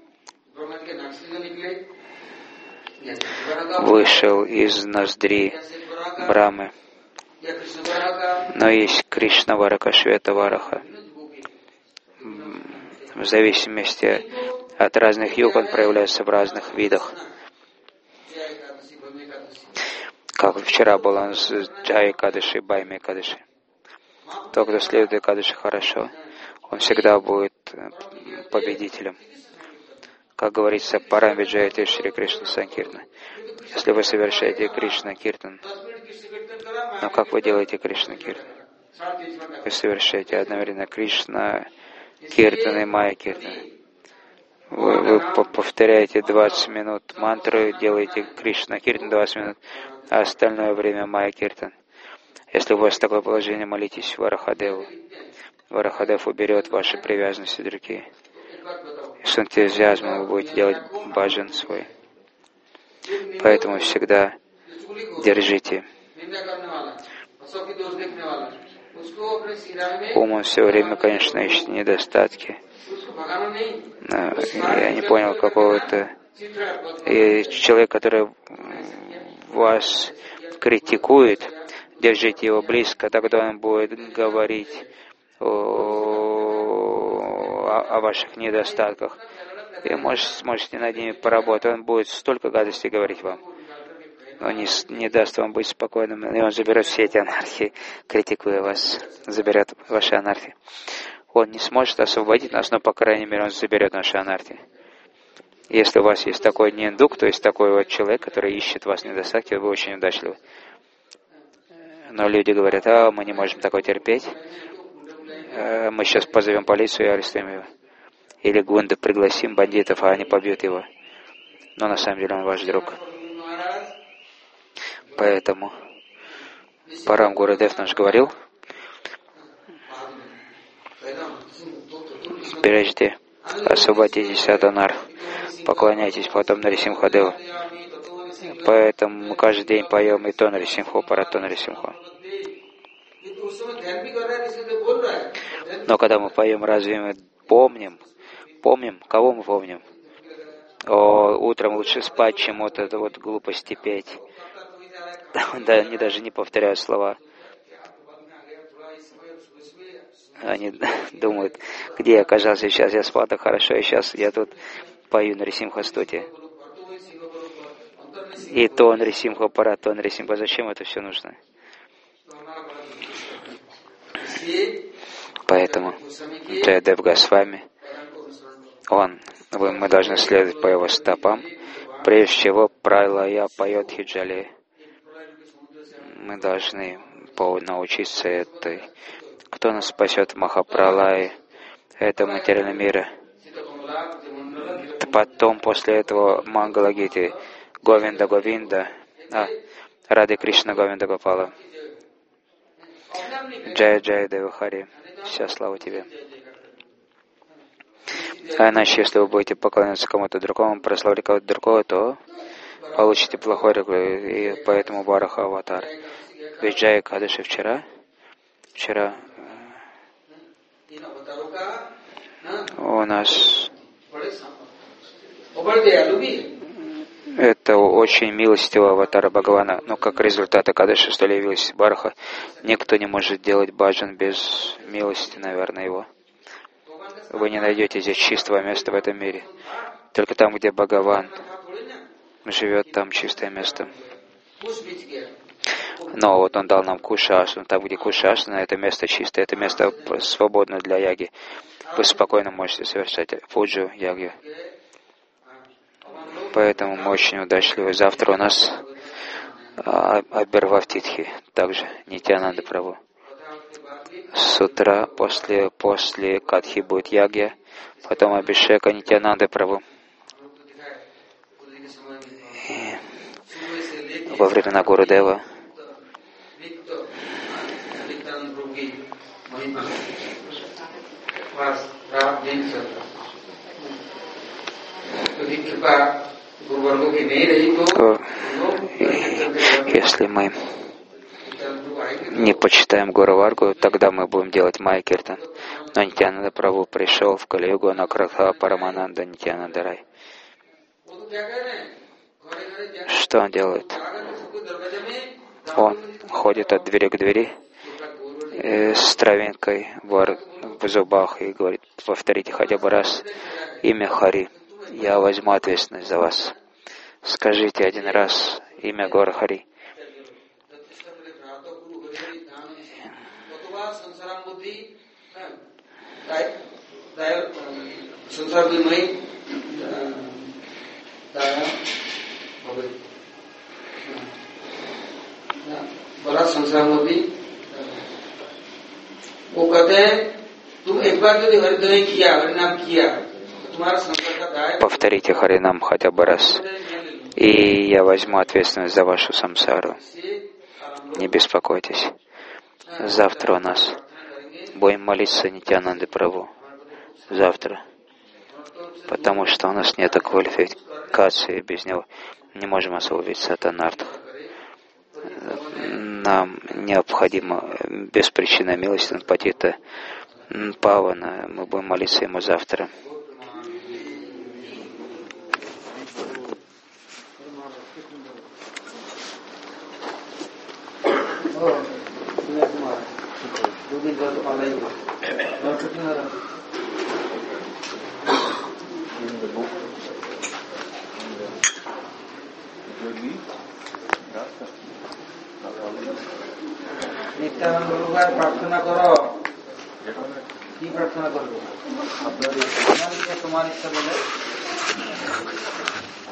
S1: вышел из ноздри Брамы. Но есть Кришна Вараха, Швета Вараха. В зависимости от разных юг он проявляется в разных видах. Как вчера был он с Джай Кадыши, Байми Кадыши. Тот, кто следует Кадыши хорошо, он всегда будет победителем. Как говорится, Парам Виджаяте Шри Кришна Санкиртана. Если вы совершаете Кришна Киртан, но как вы делаете Кришна Киртан? Вы совершаете одновременно Кришна Киртан и Майя Киртан. Вы повторяете 20 минут мантры, делаете Кришна Киртан 20 минут, а остальное время Майя Киртан. Если у вас такое положение, молитесь Варахадеву. Варахадев уберет ваши привязанности другие. С энтузиазмом вы будете делать баджан свой. Поэтому всегда держите Ум, он все время, конечно, ищет недостатки. Я не понял какого-то... И человек, который вас критикует, держите его близко, тогда он будет говорить о ваших недостатках. И сможете над ними поработать. Он будет столько гадостей говорить вам. Он не даст вам быть спокойным, и он заберет все эти анархии, критикуя вас, заберет ваши анархии. Он не сможет освободить нас, но, по крайней мере, он заберет наши анархии. Если у вас есть такой ниндук, то есть такой вот человек, который ищет в вас недостатки, вы очень удачливы. Но люди говорят, мы не можем такое терпеть, мы сейчас позовем полицию и арестуем его. Или гунды пригласим бандитов, а они побьют его. Но на самом деле он ваш друг. Поэтому Парам Гурудев наш говорил, прежде освободитесь от анарх, поклоняйтесь потом Нарисимхадеву. Поэтому мы каждый день поем и то Нарисимху, парато Нарисимху. Но когда мы поем, разве мы помним? Кого мы помним? Утром лучше спать, чем вот это вот глупости петь. Да, они даже не повторяют слова. Они думают, где я оказался сейчас, я спал так хорошо, и сейчас я тут пою Нарисимха-стути. И то Нарисимха, парато Нарисимха. Зачем это все нужно? Поэтому Джайадев Госвами, мы должны следовать по его стопам. Прежде всего, Пралая поет Хиджали. Мы должны научиться этой. Кто нас спасет в Махапралае, это материальный мир. Потом, после этого, Мангалагити, Говинда Говинда, Ради Кришна Говинда Гопала. Джая Джая Дева Хари, вся слава тебе. А иначе, если вы будете поклоняться кому-то другому, прославлять кого-то другого, то получите плохой регулярный, и поэтому Бараха Аватар. Ведь Джая Кадыши вчера у нас это очень милостивого аватара Бхагавана, но как результат Акадыши, что ли, явилась Бараха, никто не может делать баджан без милости, наверное, его. Вы не найдете здесь чистого места в этом мире. Только там, где Бхагаван живет, там чистое место. Но вот он дал нам Кушашну. Там, где Кушашна, это место чистое, это место свободно для яги. Вы спокойно можете совершать пуджу, ягью. Поэтому мы очень удачливы. Завтра у нас Абирвавтитхи, также Нитьянанда Прабху. С утра после Катхи будет ягья, потом Абишека Нитьянанда Прабху. И во времена Гурудева если мы не почитаем Гуру Варгу, тогда мы будем делать Майя-киртан. Но Нитьянанда Прабху пришел в Кали-югу на Кратха Парамананда Нитьянанда Рай. Что он делает? Он ходит от двери к двери с травинкой в зубах и говорит: повторите хотя бы раз имя Хари. Я возьму ответственность за вас. Скажите один раз имя Гора Хари. Повторите Харинам хотя бы раз, и я возьму ответственность за вашу самсару. Не беспокойтесь. Завтра у нас будем молиться Нитьянанды Прабху. Завтра. Потому что у нас нет квалификации без него. Не можем освободиться от анартх. нам необходимо без причины милости Патита Павана. Мы будем молиться ему завтра.
S2: নিত্যানন্দ প্রভুর প্রার্থনা করো। কি প্রার্থনা করবো? তোমার ইচ্ছা বলে।